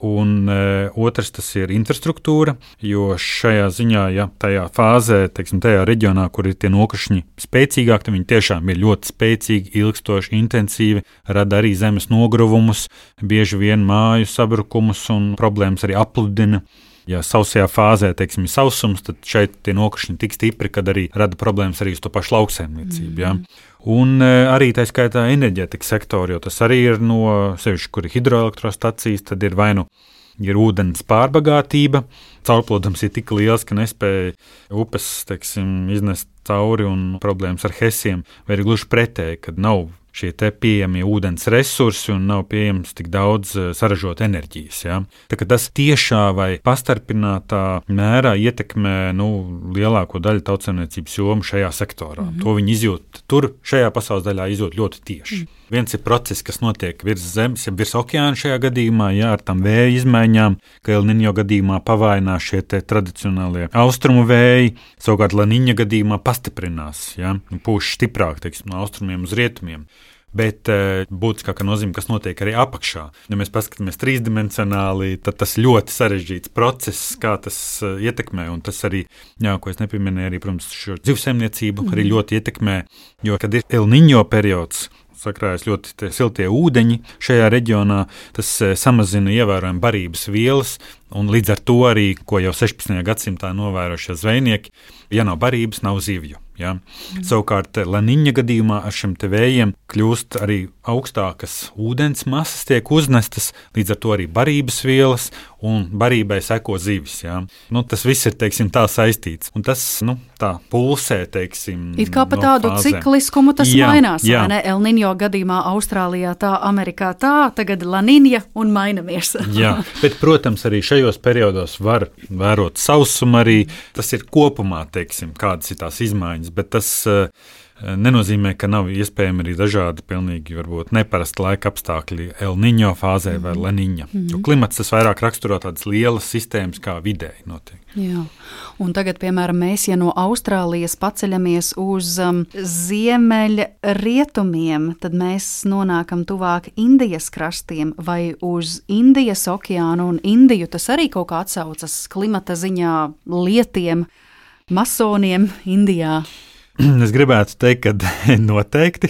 Un e, otrs tas ir infrastruktūra, jo šajā ziņā, ja tajā fāzē, teiksim, tajā reģionā, kur ir tie nokrišņi spēcīgāki, tad viņi tiešām ir ļoti spēcīgi, ilgstoši, intensīvi, rada arī zemes nogruvumus, bieži vien māju sabrukumus un problēmas arī apludina. Ja sausajā fāzē, teiksim, ir sausums, tad šeit tie nokrišņi tik stipri, kad arī rada problēmas arī uz to pašu lauksaimniecību. Ja? Un e, arī tā skaitā enerģētikas sektoru, jo tas arī ir no sevišķi, kur ir hidroelektrostacijas, tad ir vai nu ir ūdens pārbagātība, caurplūdums ir tik liels, ka nespēja upes, teiksim, iznest cauri un problēmas ar hesiem, vai ir gluži pretēji, kad nav šie te pieejamie ūdens resursi un nav pieejams tik daudz saražot enerģijas. Ja? Tā kā tas tiešā vai pastarpinātā mērā ietekmē nu, lielāko daļu tautsaimniecības jomu šajā sektorā. Mm-hmm. To viņi izjūt, tur šajā pasaules daļā izjūt ļoti tieši. Mm. Viens ir process, kas notiek virs zemes, ja virs okeāna šajā gadījumā, ja ar tam vēja izmaiņām, ka El Niño gadījumā pavainās šie te tradicionālie austrumu vēji, savukārt La Niña gadījumā pastiprinās, ja? Pūš stiprāk, teiksim, no austrumiem uz rietumiem. Bet e, būtiskākā nozīme, kas notiek arī apakšā. Ja mēs paskatāmies trīsdimensionāli, tad tas ļoti sarežģīts process, kā tas e, ietekmē. Un tas arī, jā, ko es nepieminēju, arī, protams, šo zivsaimniecību mm. arī ļoti ietekmē. Jo, kad ir El Niño periods, sakrājas ļoti siltie ūdeņi šajā reģionā, tas e, samazina ievērojami barības vielas. Un līdz ar to arī, ko jau sešpadsmitajā gadsimtā novērošie zvejnieki, ja nav barības, nav zivju. Ja? Mm. Savukārt La Niña gadījumā ar šiem te vējiem kļūst arī augstākas ūdens masas tiek uznestas, līdz ar to arī barības vielas un barībai seko zivis. Ja? Nu, tas viss ir, teiksim, tā saistīts. Un tas, nu, tā pulsē, teiksim, it kā pa no tādu fāzēm. cikliskumu tas jā, mainās, jā. vai ne? El Niño gadījumā Austrālijā tā, Amerikā tā, tagad La Niña un mainamies. Jā, bet, protams, arī šajos periodos var vērot sausumu arī. Tas ir kopumā, teiksim, kādas ir tās izmaiņas. Bet tas uh, nenozīmē, ka nav iespējami arī dažādi pilnīgi varbūt neparasti laika apstākļi El Niño fāzē mm. vai La Niña. Mm. Jo klimats tas vairāk raksturo tādas lielas sistēmas, kā vidēji notiek. Jā. Un tagad, piemēram, mēs, ja no Austrālijas paceļamies uz um, ziemeļa rietumiem, tad mēs nonākam tuvāk Indijas krastiem vai uz Indijas okeānu un Indiju. Tas arī kaut kā atsaucas klimata ziņā lietiem, masoniem Indijā. Es gribētu teikt, ka noteikti,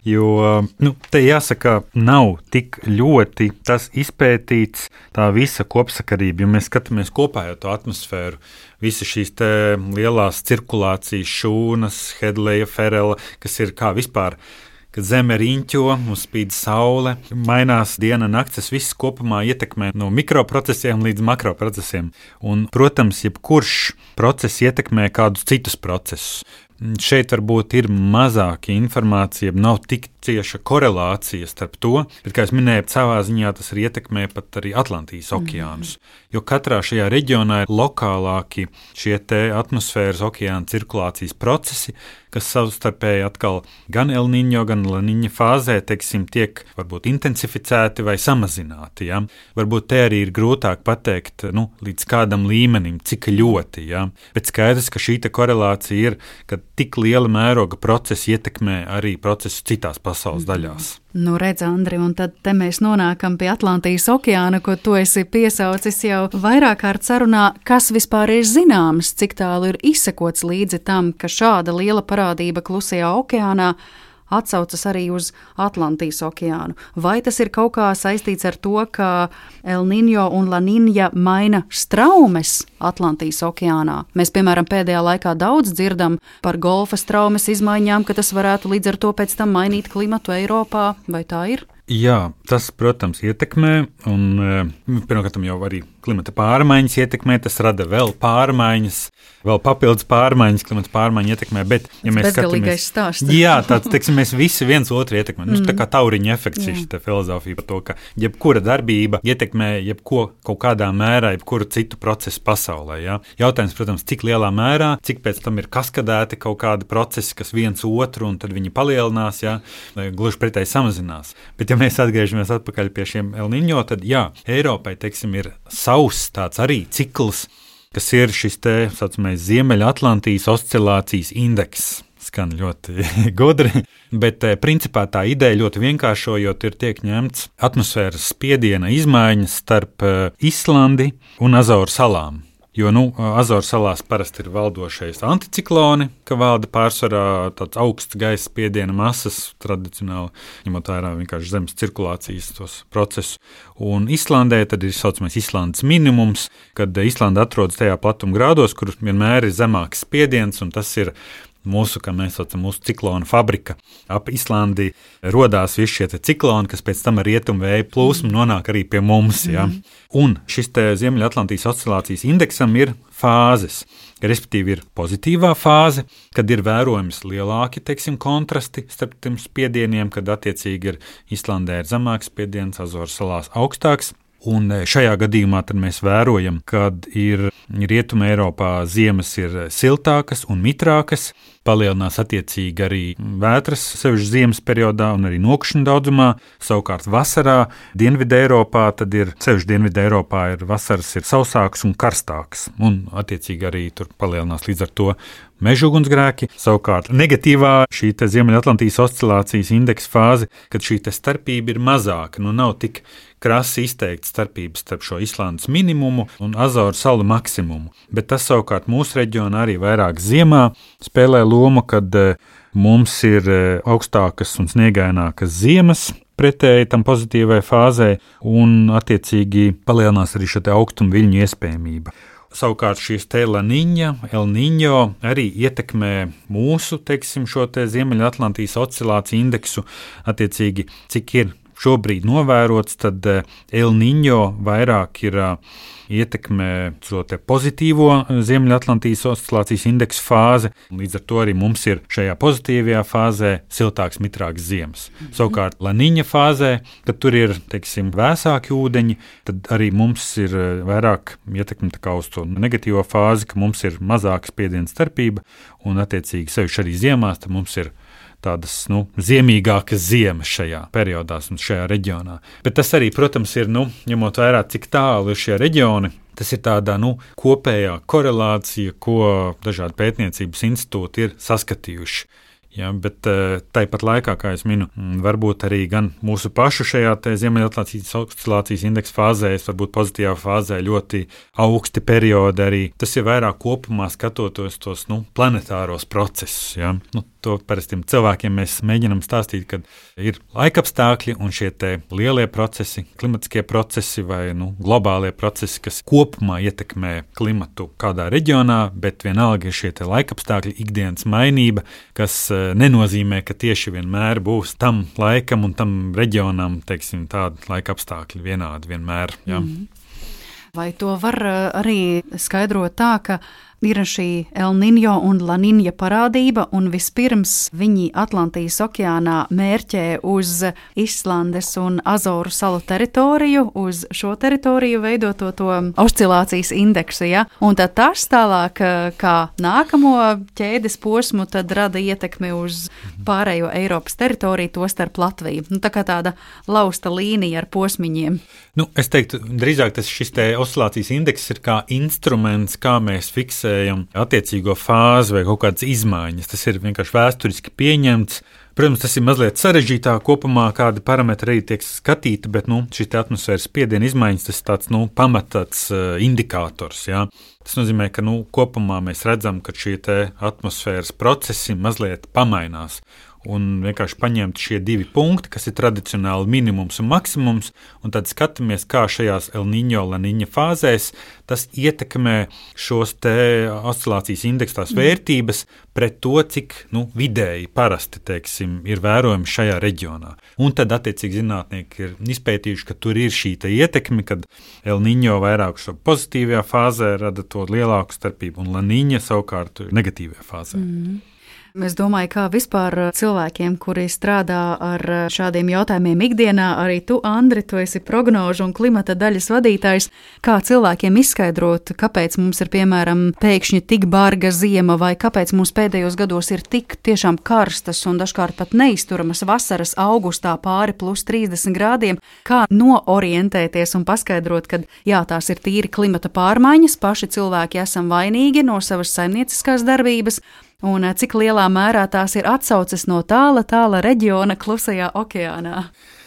jo nu, te jāsaka, nav tik ļoti tas izpētīts tā visa kopsakarība, jo mēs skatāmies kopā jau to atmosfēru, visas šīs te lielās cirkulācijas šūnas, Hedleja, Ferela, kas ir kā vispār, kad zeme riņķo, mums spīd saule, mainās diena, nakts, tas viss kopumā ietekmē no mikroprocesiem līdz makroprocesiem. Un, protams, jebkurš process ietekmē kādus citus procesus. Šeit varbūt ir mazāka informācija, nav tik cieša korelācija starp to, bet, kā es minēju, savā ziņā tas arī ietekmē pat arī Atlantijas okeānus. Mm-hmm. Jo katrā šajā reģionā ir lokālāki šie te atmosfēras okeāna cirkulācijas procesi, kas savstarpēji atkal gan El Niño, gan La Niña fāzē, teiksim, tiek varbūt intensificēti vai samazināti. Ja? Varbūt te arī ir grūtāk pateikt, nu, līdz kādam līmenim, cik ļoti. Ja? Bet skaidrs, ka šī te korelācija ir, ka tik liela mēroga procesi ietekmē arī procesus citās pasaules daļās. Nu, redz, Andri, un tad te mēs nonākam pie Atlantijas okeāna, ko tu esi piesaucis jau vairāk kārt sarunā, kas vispār ir zināms, cik tālu ir izsekots līdzi tam, ka šāda liela parādība Klusajā okeānā atsaucas arī uz Atlantijas okeānu. Vai tas ir kaut kā saistīts ar to, ka El Niño un La Niña maina straumes Atlantijas okeānā? Mēs, piemēram, pēdējā laikā daudz dzirdam par golfa straumes izmaiņām, ka tas varētu līdz ar to pēc tam mainīt klimatu Eiropā. Vai tā ir? Jā, tas, protams, ietekmē, un pirmkārt jau arī klimata pārmaiņas ietekmē, tas rada vēl pārmaiņas, vēl papildus pārmaiņas, klimata pārmaiņa ietekmē, bet, ja mēs skatāmies... stāsts. Jā, tāds, teiksim, mēs visi viens otru ietekmē. Mm. Nu, tā kā tauriņa efekts ir šī filozofija par to, ka jebkura darbība ietekmē jebko kaut kādā mērā, jebkuru citu procesu pasaulē. Ja? Jautājums, protams, cik lielā mērā, cik pēc tam ir kaskadēti kaut kādi procesi, kas viens otru, un tad viņi palielinās, ja? Gluži pretēji samazinās. Bet, ja mēs atgriežamies atpakaļ pie šiem El Niño, tad jā, Eiropai, teiksim, ir savs tāds arī cikls, kas ir šis te, saucamais, Ziemeļa Atlantijas oscilācijas indeks. skan ļoti gudri, bet principā tā ideja ļoti vienkāršojot ir tiek ņemts atmosfēras spiediena izmaiņas starp Islandi un Azoru salām. Jo, nu, Azoru salās parasti ir valdošais anticikloni, ka valda pārsvarā tāds augsts gaisa spiediena masas, tradicionāli ņemot vērā vienkārši zemes cirkulācijas tos procesus. Un Islandē tad ir saucamais Islandes minimums, kad Islanda atrodas tajā platuma grādos, kur vienmēr ir zemāks spiediens, un tas ir mūsu, kā mēs saucam, mūsu ciklona fabrika. Ap Islandi rodās visi šie cikloni, kas pēc tam ar rietumu vēja plūsmu nonāk arī pie mums. Ja? Un šis te Ziemeļatlantijas oscilācijas indeksam ir fāzes. Respektīvi ir pozitīvā fāze, kad ir vērojams lielāki, teiksim, kontrasti starp tiem spiedieniem, kad attiecīgi ir Islandē ir zemāks spiediens, Azoru salās augstāks. Un šajā gadījumā tad mēs vērojam, kad ir Rietuma Eiropā ziemas ir siltākas un mitrākas, palielinās attiecīgi arī vētras sevišķi ziemas periodā un arī nokrišņu daudzumā. Savukārt vasarā Dienvidē Eiropā tad ir sevišķi Dienvidē Eiropā ir vasaras ir sausākas un karstākas, un attiecīgi arī tur palielinās līdz ar to meža ugunsgrēki. Savukārt negatīvā šī Ziemeļatlantijas oscilācijas indeksa fāze, kad šī starpība ir mazāka, nu nav tik krasi izteikta starpības starp šo Islandes minimumu un Azoru salu maksimumu. Bet tas savukārt mūsu reģionā arī vairāk ziemā spēlē lomu, kad mums ir augstākas un sniegainākas ziemas pretēji tam pozitīvai fāzē, un attiecīgi palielinās arī šo te augstumu viļņu iespējamība. Savukārt šīs te La Niña, El Niño arī ietekmē mūsu, teiksim, šo te Ziemeļatlantijas oscilāciju indeksu, attiecīgi, cik ir šobrīd novērots, tad El Niño vairāk ir ietekmē šo te pozitīvo Ziemeļatlantijas oscilācijas indeksa fāzi, un līdz ar to arī mums ir šajā pozitīvajā fāzē siltāks, mitrāks ziemas. Mm-hmm. Savukārt La Niña fāzē, kad tur ir, teiksim, vēsāki ūdeņi, tad arī mums ir vairāk ietekme tā kā uz to negatīvo fāzi, ka mums ir mazāka spiediena starpība, un attiecīgi sevišķi arī ziemās, tad mums ir tādas, nu, ziemīgākas ziemas šajā periodā un šajā reģionā. Bet tas arī, protams, ir, nu, ņemot vērā, cik tālu ir šie reģioni, tas ir tādā, nu, kopējā korelācija, ko dažādi pētniecības institūti ir saskatījuši. Ja, bet tāpat laikā, kā es minu, varbūt arī gan mūsu pašu šajā Ziemeļatlantijas oscilācijas indeksa fāzē, varbūt pozitīvā fāzē ļoti augsti periodi arī. Tas ir vairāk kopumā skatoties tos, nu, planetāros procesus. Ja. Nu, to parasti cilvēkiem mēs mēģinam stāstīt, ka ir laikapstākļi un šie te lielie procesi, klimatiskie procesi vai, nu, globālie procesi, kas kopumā ietekmē klimatu kādā reģionā, bet vienalga ir šie te laikapstākļi, ikdienas mainība, kas nenozīmē, ka tieši vienmēr būs tam laikam un tam reģionam, teiksim, tādi laika apstākļi vienādi vienmēr. Ja. Mm. Vai to var arī skaidrot tā, ka ir šī El Niño un La Niña parādība, un vispirms viņi Atlantijas okeānā mērķē uz Islandes un Azoru salu teritoriju, uz šo teritoriju veidoto to oscilācijas indeksu, ja? Un tad tas tālāk, kā nākamo ķēdes posmu, tad rada ietekmi uz pārējo Eiropas teritoriju, to starp Latviju. Nu, tā kā tāda lausta līnija ar posmiņiem. Nu, es teiktu, drīzāk tas šis te oscilācijas indeks ir kā instruments, kā mēs fiksējam attiecīgo fāzi vai kaut kādas izmaiņas. Tas ir vienkārši vēsturiski pieņemts. Protams, tas ir mazliet sarežģītāk kopumā, kādi parametri arī tiek skatīti, bet, nu, šī atmosfēras spiediena izmaiņas, tas tāds, nu, pamatāts uh, indikators, jā. Tas nozīmē, ka, nu, kopumā mēs redzam, ka šie te atmosfēras procesi mazliet pamainās. Un vienkārši paņemt šie divi punkti, kas ir tradicionāli minimums un maksimums, un tad skatāmies, kā šajās El Niño, La Niña fāzēs tas ietekmē šos te oscilācijas indekstās mm. vērtības pret to, cik, nu, vidēji parasti, teiksim, ir vērojami šajā reģionā. Un tad, attiecīgi, zinātnieki ir izpētījuši, ka tur ir šī te ietekme, kad El Niño vairāk šo pozitīvajā fāzē rada to lielāku starpību, un La Niña savukārt negatīvajā fāzē. Mm. Es domāju, kā vispār cilvēkiem, kuri strādā ar šādiem jautājumiem ikdienā, arī tu, Andri, tu esi prognožu un klimata daļas vadītājs, kā cilvēkiem izskaidrot, kāpēc mums ir, piemēram, pēkšņi tik barga ziema, vai kāpēc mums pēdējos gados ir tik tiešām karstas un dažkārt pat neizturamas vasaras augustā pāri plus trīsdesmit grādiem, kā noorientēties un paskaidrot, ka jā, tās ir tīri klimata pārmaiņas, paši cilvēki esam vainīgi no savas saimnieciskās darbības, un cik lielā mērā tās ir atsauces no tāla, tāla reģiona klusajā okeānā?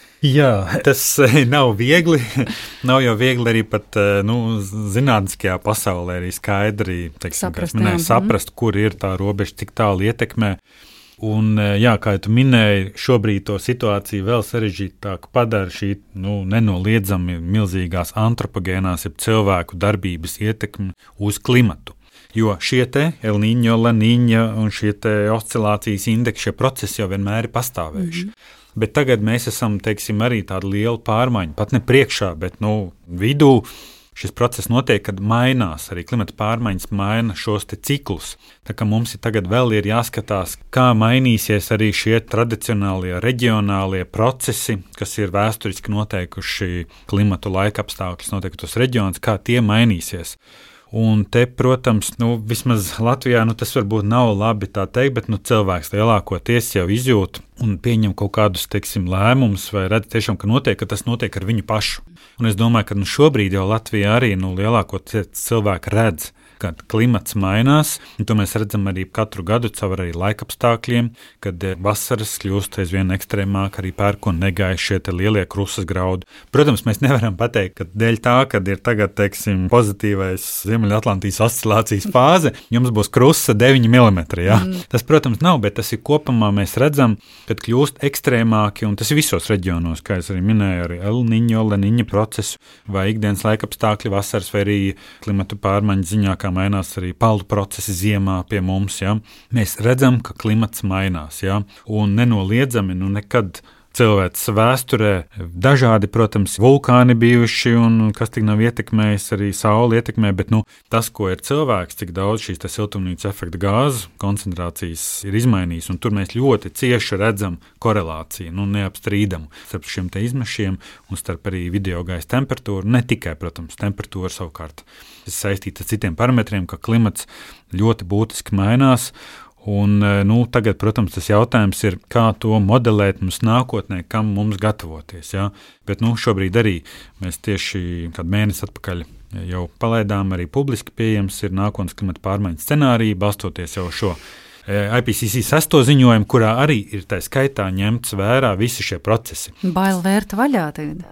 Jā, tas nav viegli. Nav jau viegli arī pat nu, zinātniskajā pasaulē arī skaidri teiksim, saprast, minēju, saprast, kur ir tā robeža, cik tālu ietekmē. Un, jā, kā tu minēji, šobrīd to situāciju vēl sarežģītāk padara šī nu, nenoliedzami milzīgās antropogēnās, jeb cilvēku darbības ietekme uz klimatu. Jo šie te El Niño, La Niña un šie te oscilācijas indeksi, šie procesi jau vienmēr ir pastāvējuši. Mm-hmm. Bet tagad mēs esam, teiksim, arī tādu lielu pārmaiņu, pat ne priekšā, bet nu, vidū. Šis process notiek, kad mainās, arī klimata pārmaiņas maina šos te ciklus. Tā kā mums ir tagad vēl ir jāskatās, kā mainīsies arī šie tradicionālie, reģionālie procesi, kas ir vēsturiski noteikuši klimatu laika apstākļus, noteiktos reģionus, kā tie mainīsies. Un te, protams, nu, vismaz Latvijā nu, tas varbūt nav labi tā teikt, bet nu, cilvēks lielākoties jau izjūt un pieņem kaut kādus, teiksim, lēmumus vai redz tiešām, ka notiek, ka tas notiek ar viņu pašu. Un es domāju, ka nu, šobrīd jau Latvijā arī nu, lielākoties cilvēki redz, kad klimats mainās, un to mēs redzam arī katru gadu caur arī laikapstākļiem, kad vasaras kļūst aizvien ekstrēmāk, arī pērk un negaiš šie te lielie krusas graudi. Protams, mēs nevaram pateikt, ka dēļ tā, kad ir tagad, teiksim, pozitīvais Ziemeļatlantijas oscilācijas fāze, jums būs krusa deviņi milimetri, jā. Mm. Tas, protams, nav, bet tas ir kopumā mēs redzam, kad kļūst ekstrēmāki, un tas ir visos reģionos, kā es arī minēju, arī El Niño, La Niña procesu, vai ikdienas laikapstākļi vasaras, vai arī klimatu pārmaiņu ziņā, kā mainās arī paldu procesi ziemā pie mums. Ja? Mēs redzam, ka klimats mainās. Ja? Un nenoliedzami, nu nekad cilvēces vēsturē dažādi, protams, vulkāni bijuši un kas tik nav ietekmējis, arī saule ietekmē, bet nu, tas, ko ir cilvēks, cik daudz šīs siltumnīcas efekta gāzu koncentrācijas ir izmainījis, un tur mēs ļoti cieši redzam korelāciju, nu neapstrīdamu starp šiem te izmešiem un starp arī video gaisa temperatūru, ne tikai, protams, temperatūra savukārt ir saistīta ar citiem parametriem, ka klimats ļoti būtiski mainās. Un, nu, tagad, protams, tas jautājums ir, kā to modelēt mums nākotnē, kam mums gatavoties. Ja? Bet nu, šobrīd arī mēs tieši kādu mēnesi atpakaļ jau palaidām arī publiski pieejams ir nākotnes klimata pārmaiņu scenārija, balstoties jau šo I P C C sesto ziņojumu, kurā arī ir tā skaitā ņemts vērā visi šie procesi. Bail vērt vaļā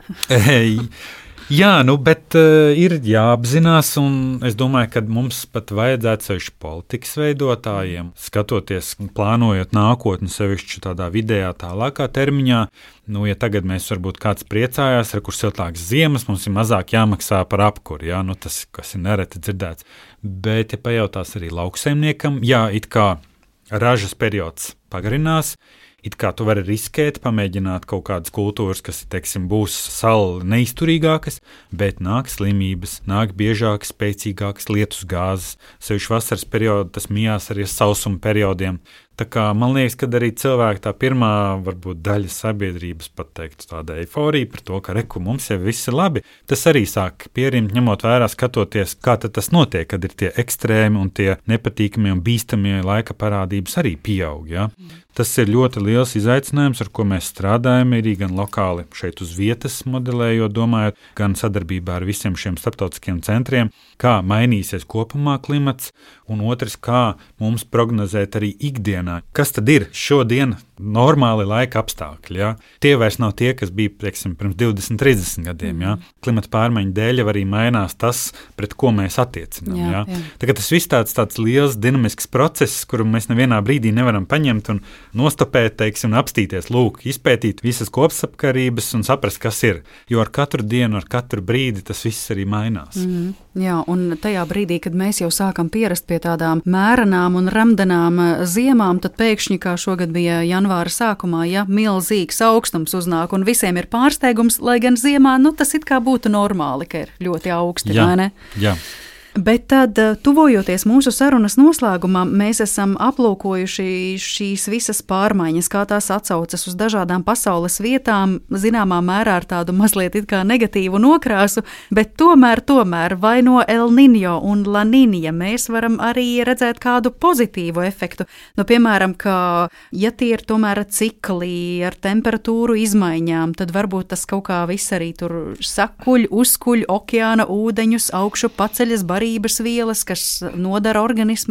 tagad. Jā, nu, bet uh, ir jāapzinās, un es domāju, ka mums pat vajadzētu sevišķi politikas veidotājiem, skatoties, plānojot nākotni sevišķi tādā vidējā tālākā termiņā. Nu, ja tagad mēs varbūt kāds priecājās, ar kur siltāks ziemas, mums ir mazāk jāmaksā par apkuri, jā, nu, tas, kas ir nereti dzirdēts. Bet, ja pajautās arī lauksaimniekam, jā, it kā ražas periods pagarinās, it kā tu vari riskēt, pamēģināt kaut kādas kultūras, kas, teiksim, būs salu neizturīgākas, bet nāk slimības, nāk biežākas, spēcīgākas lietus gāzes. Sevišķi vasaras periodu tas mijās arī ar sausuma periodiem. Tā kā man liekas, ka arī cilvēki tā pirmā, varbūt daļa sabiedrības pateikt tāda eiforija par to, ka reku mums jau viss ir labi. Tas arī sāk pierimt, ņemot vērā, skatoties, kā tad tas notiek, kad ir tie ekstrēmi un tie nepatīkamie un bīstamie laika parādības arī pieaug. Ja? Tas ir ļoti liels izaicinājums, ar ko mēs strādājam, arī gan lokāli šeit uz vietas modelējot, domājot, gan sadarbībā ar visiem šiem starptautiskiem centriem, kā mainīsies kopumā klimats, un otrs, kā mums prognozēt arī ikdienā, kas tad ir šodien normāli laika apstākļi. Ja? Tie vairs nav tie, kas bija, teiksim, pirms divdesmit, trīsdesmit gadiem. Ja? Klimata pārmaiņu dēļ arī mainās tas, pret ko mēs attiecinām. Jā, ja? jā. Tagad tas viss tāds, tāds liels dinamisks process, kuru mēs nevienā brīdī nevaram paņemt un nostopēt, teiksim, un apstīties, lūk, izpētīt visas kopsakarības un saprast, kas ir. Jo ar katru dienu, ar katru brīdi tas viss arī mainās. Mm, jā, un tajā brīdī, kad mēs jau sākam pierast pie tādām mērenām un remdenām ziemām, tad pēkšņi, kā šogad bija janvāra sākumā, ja milzīgs augstums uznāk un visiem ir pārsteigums, lai gan ziemā, nu tas it kā būtu normāli, ka ir ļoti augsti, jā, vai ne? Jā. Bet tad, tuvojoties mūsu sarunas noslēgumam, mēs esam aplūkojuši šīs visas pārmaiņas, kā tās atsaucas uz dažādām pasaules vietām, zināmā mērā ar tādu mazliet it kā negatīvu nokrāsu, bet tomēr, tomēr vai no El Niño un La Niña mēs varam arī redzēt kādu pozitīvu efektu. Nu, piemēram, ka ja tie ir tomēr cikli ar temperatūru izmaiņām, tad varbūt tas kaut kā viss arī tur sakuļ, uzkuļ okeāna ūdeņus, augšu paceļas barības vielas, kas nodara organismiem.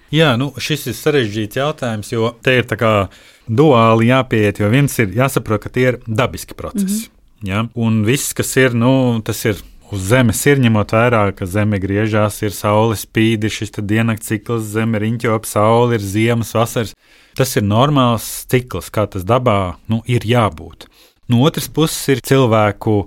Jā, nu, šis ir sarežģīts jautājums, jo te ir tā kā duāli jāpieiet, jo viens ir jāsaprot, ka tie ir dabiski procesi. Mm-hmm. Ja? Un viss, kas ir, nu, tas ir uz Zemes, ir ņemot vērā, ka Zeme griežās, ir saule spīd, ir šis diennakts cikls, Zeme riņķo ap sauli, ir ziemas, vasaras. Tas ir normāls cikls, kā tas dabā nu, ir jābūt. No otras puses ir cilvēku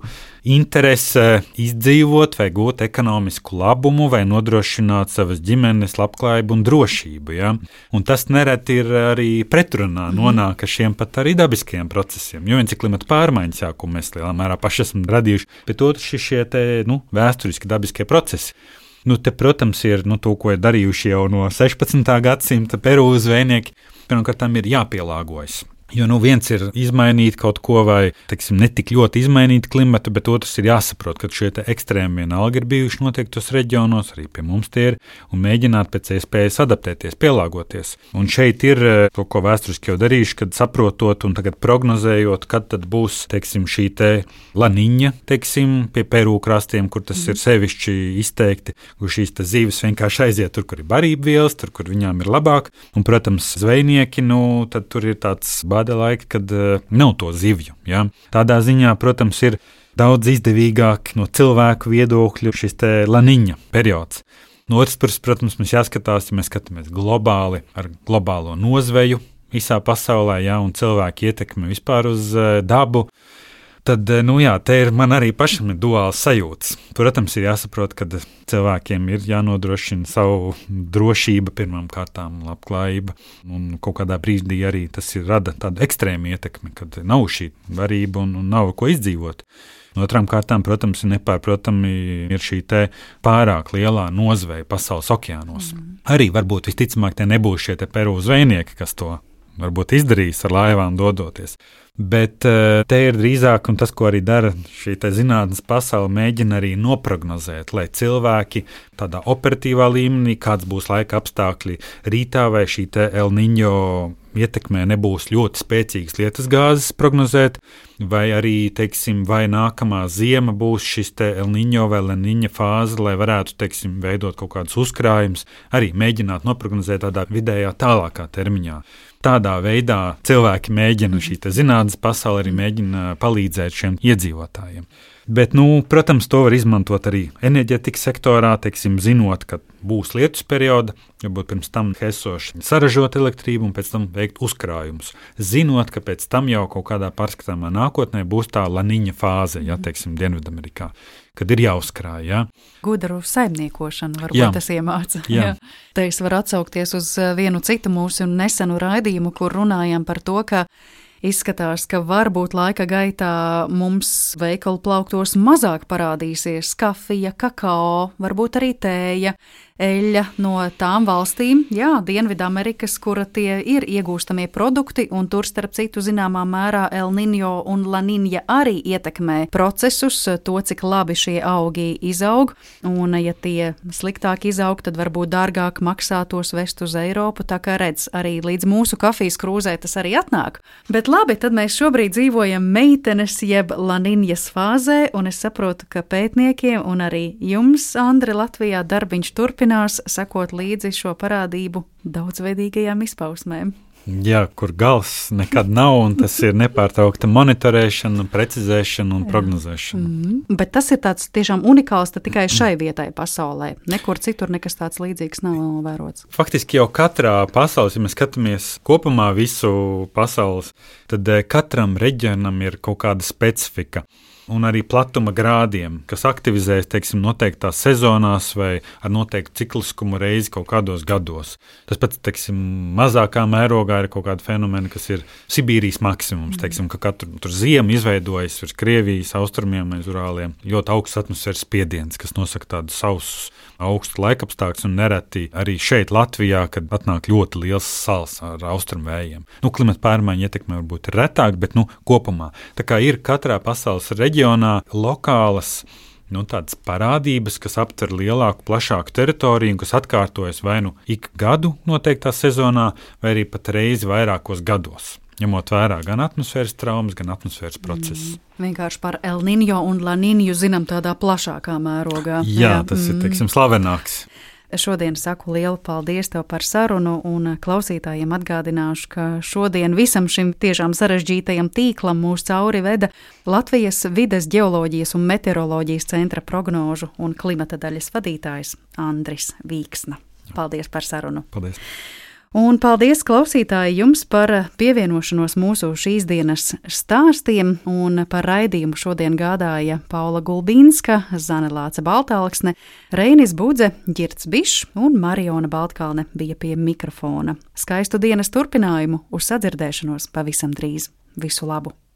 interese izdzīvot vai gūt ekonomisku labumu vai nodrošināt savas ģimenes labklājību un drošību. Ja? Un tas nereti ir arī pretrunā nonāk ar šiem pat arī dabiskajiem procesiem. Jo viens ir klimata pārmaiņas, jā, ko mēs lielā mērā paši esam radījuši, bet otrs ir šie te, nu, vēsturiski dabiskie procesi. Nu, te, protams, ir nu, to, ko ir darījuši jau no sešpadsmitā gadsimta Peru zvejnieki. Pirmkārt, tam ir jāpielāgojas. Jo nu viens ir izmainīt kaut ko vai, teiksim, ne tik ļoti izmainīt klimatu, bet otrs ir jāsaprot, ka šie ekstrēmi vienalga ir bijuši noteiktos reģionos, arī pie mums tie ir, un mēģināt pēc iespējas adaptēties, pielāgoties. Un šeit ir to, ko vēsturiski jau darījuši, kad saprotot un tagad prognozējot, kad tad būs, teiksim, šī te laniņa, teiksim, pie Peru krastiem, kur tas mm. ir sevišķi izteikti, kur šīs te zīves vienkārši aiziet tur, kur ir barība vielas, tur, kur viņām ir labāk. Un, protams, zvejnieki, nu, tad tur ir tāds bāda laika, kad uh, nav to zivju. Ja? Tādā ziņā, protams, ir daudz izdevīgāk no cilvēku viedokļu šis te laniņa periods. No otras puses, protams, mums jāskatās, ja mēs skatāmies globāli ar globālo nozveju visā pasaulē, ja, un cilvēku ietekmi vispār uz uh, dabu, tad, nu jā, te ir man arī pašam ir duāls sajūtas. Protams, ir jāsaprot, ka cilvēkiem ir jānodrošina savu drošību, pirmām kārtām labklājība, un kaut kādā brīdī arī tas ir rada tādu ekstrēmu ietekmi, kad nav šī varība un, un nav ko izdzīvot. No otrām kārtām, protams, ir nepārprotami ir šī te pārāk lielā nozveja pasaules okeānos. Mm. Arī varbūt visticamāk te nebūs šie te Peru zvejnieki, kas to varbūt izdarīs ar laivām dodoties. Bet te ir drīzāk, un tas, ko arī dara šī zinātnes pasaule, mēģina arī noprognozēt, lai cilvēki tādā operatīvā līmenī, kāds būs laika apstākļi rītā vai šī te El Niño ietekmē nebūs ļoti spēcīgas lietusgāzes prognozēt, vai arī, teiksim, vai nākamā ziema būs šis te El Niño vai La Niña fāze, lai varētu, teiksim, veidot kaut kādus uzkrājumus, arī mēģināt noprognozēt tādā vidējā tālākā termiņā. Tādā veidā cilvēki mēģina, šī zinātnes pasaule arī mēģina palīdzēt šiem iedzīvotājiem. Bet, nu, protams, to var izmantot arī enerģētikas sektorā, teiksim, zinot, ka būs lietus perioda, varbūt pirms tam esoši saražot elektrību un pēc tam veikt uzkrājumus. Zinot, ka pēc tam jau kaut kādā pārskatāmā nākotnē būs tā laniņa fāze, ja, teiksim, Dienvidamerikā, kad ir jāuzkrāj, ja. Gudru saimniekošanu varbūt Jā. tas iemāca. Jā. Jā. Te es varu atsaukties uz vienu citu mūsu nesenu raidījumu, kur runājam par to, ka izskatās, ka varbūt laika gaitā mums veikalu plauktos mazāk parādīsies kafija, kakao, varbūt arī tēja, eļļa no tām valstīm, jā, Dienvidamerikas, kura tie ir iegūstamie produkti, un tur starp citu zināmā mērā El Niño un La Niña arī ietekmē procesus, to, cik labi šie augi izaug, un ja tie sliktāk izaug, tad varbūt dārgāk maksātos vest uz Eiropu, tā kā redz, arī līdz mūsu kafijas krūzē tas arī atnāk. Bet labi, tad mēs šobrīd dzīvojam meitenes jeb La Niñas fāzē, un es saprotu, ka pētniekiem un arī jums, Andri, Latvijā darbiņš turpinās, sekot līdzi šo parādību daudzveidīgajām izpausmēm. Jā, kur gals nekad nav, un tas ir nepārtraukta monitorēšana, precizēšana un prognozēšana. Mm-hmm. Bet tas ir tāds tiešām unikāls tikai šai vietai pasaulē. Nekur citur nekas tāds līdzīgs nav vērots. Faktiski jau katrā pasaules, ja mēs skatāmies kopumā visu pasaules, tad katram reģionam ir kaut kāda specifika. Un arī platuma grādiem, kas aktivizējas, teiksim, noteiktās sezonās vai ar noteiktu cikliskumu reizi kaut kādos gados. Tas pats, teiksim, mazākā mērogā ir kaut kāda fenomena, kas ir Sibīrijas maksimums, teiksim, ka katru tur ziemu izveidojas uz Krievijas, austrumiem, aiz Urāliem ļoti augsts atmosfēras spiediens, kas nosaka tādus sausus augstu laikapstākļus, un nereti arī šeit Latvijā, kad atnāk ļoti liels sals ar austrumvējiem. Nu, klimata pārmaiņa ietekme varbūt ir retāk, bet, nu, kopumā. Tā kā ir katrā pasaules reģionā lokālas, nu, tādas parādības, kas aptver lielāku, plašāku teritoriju un kas atkārtojas vai nu ik gadu noteiktā sezonā, vai arī pat reizi vairākos gados, ņemot vērā gan atmosfēras traumas, gan atmosfēras procesus. Mm. Vienkārši par El Niño un La Niñu zinām tādā plašākā mērogā. Jā, tas mm. ir, teiksim, slavenāks. Šodien saku lielu paldies tev par sarunu un klausītājiem atgādināšu, ka šodien visam šim tiešām sarežģītajam tīklam mūs cauri veda Latvijas vides ģeoloģijas un meteoroloģijas centra prognožu un klimata daļas vadītājs Andris Vīksna. Paldies par sarunu. Paldies. Un paldies, klausītāji, jums par pievienošanos mūsu šīs dienas stāstiem, un par raidījumu šodien gādāja Paula Gulbīnska, Zane Lāce Baltālksne, Reinis Budze, Ģirts Bišs un Mariona Baltkalne bija pie mikrofona. Skaistu dienas turpinājumu, uz sadzirdēšanos pavisam drīz. Visu labu!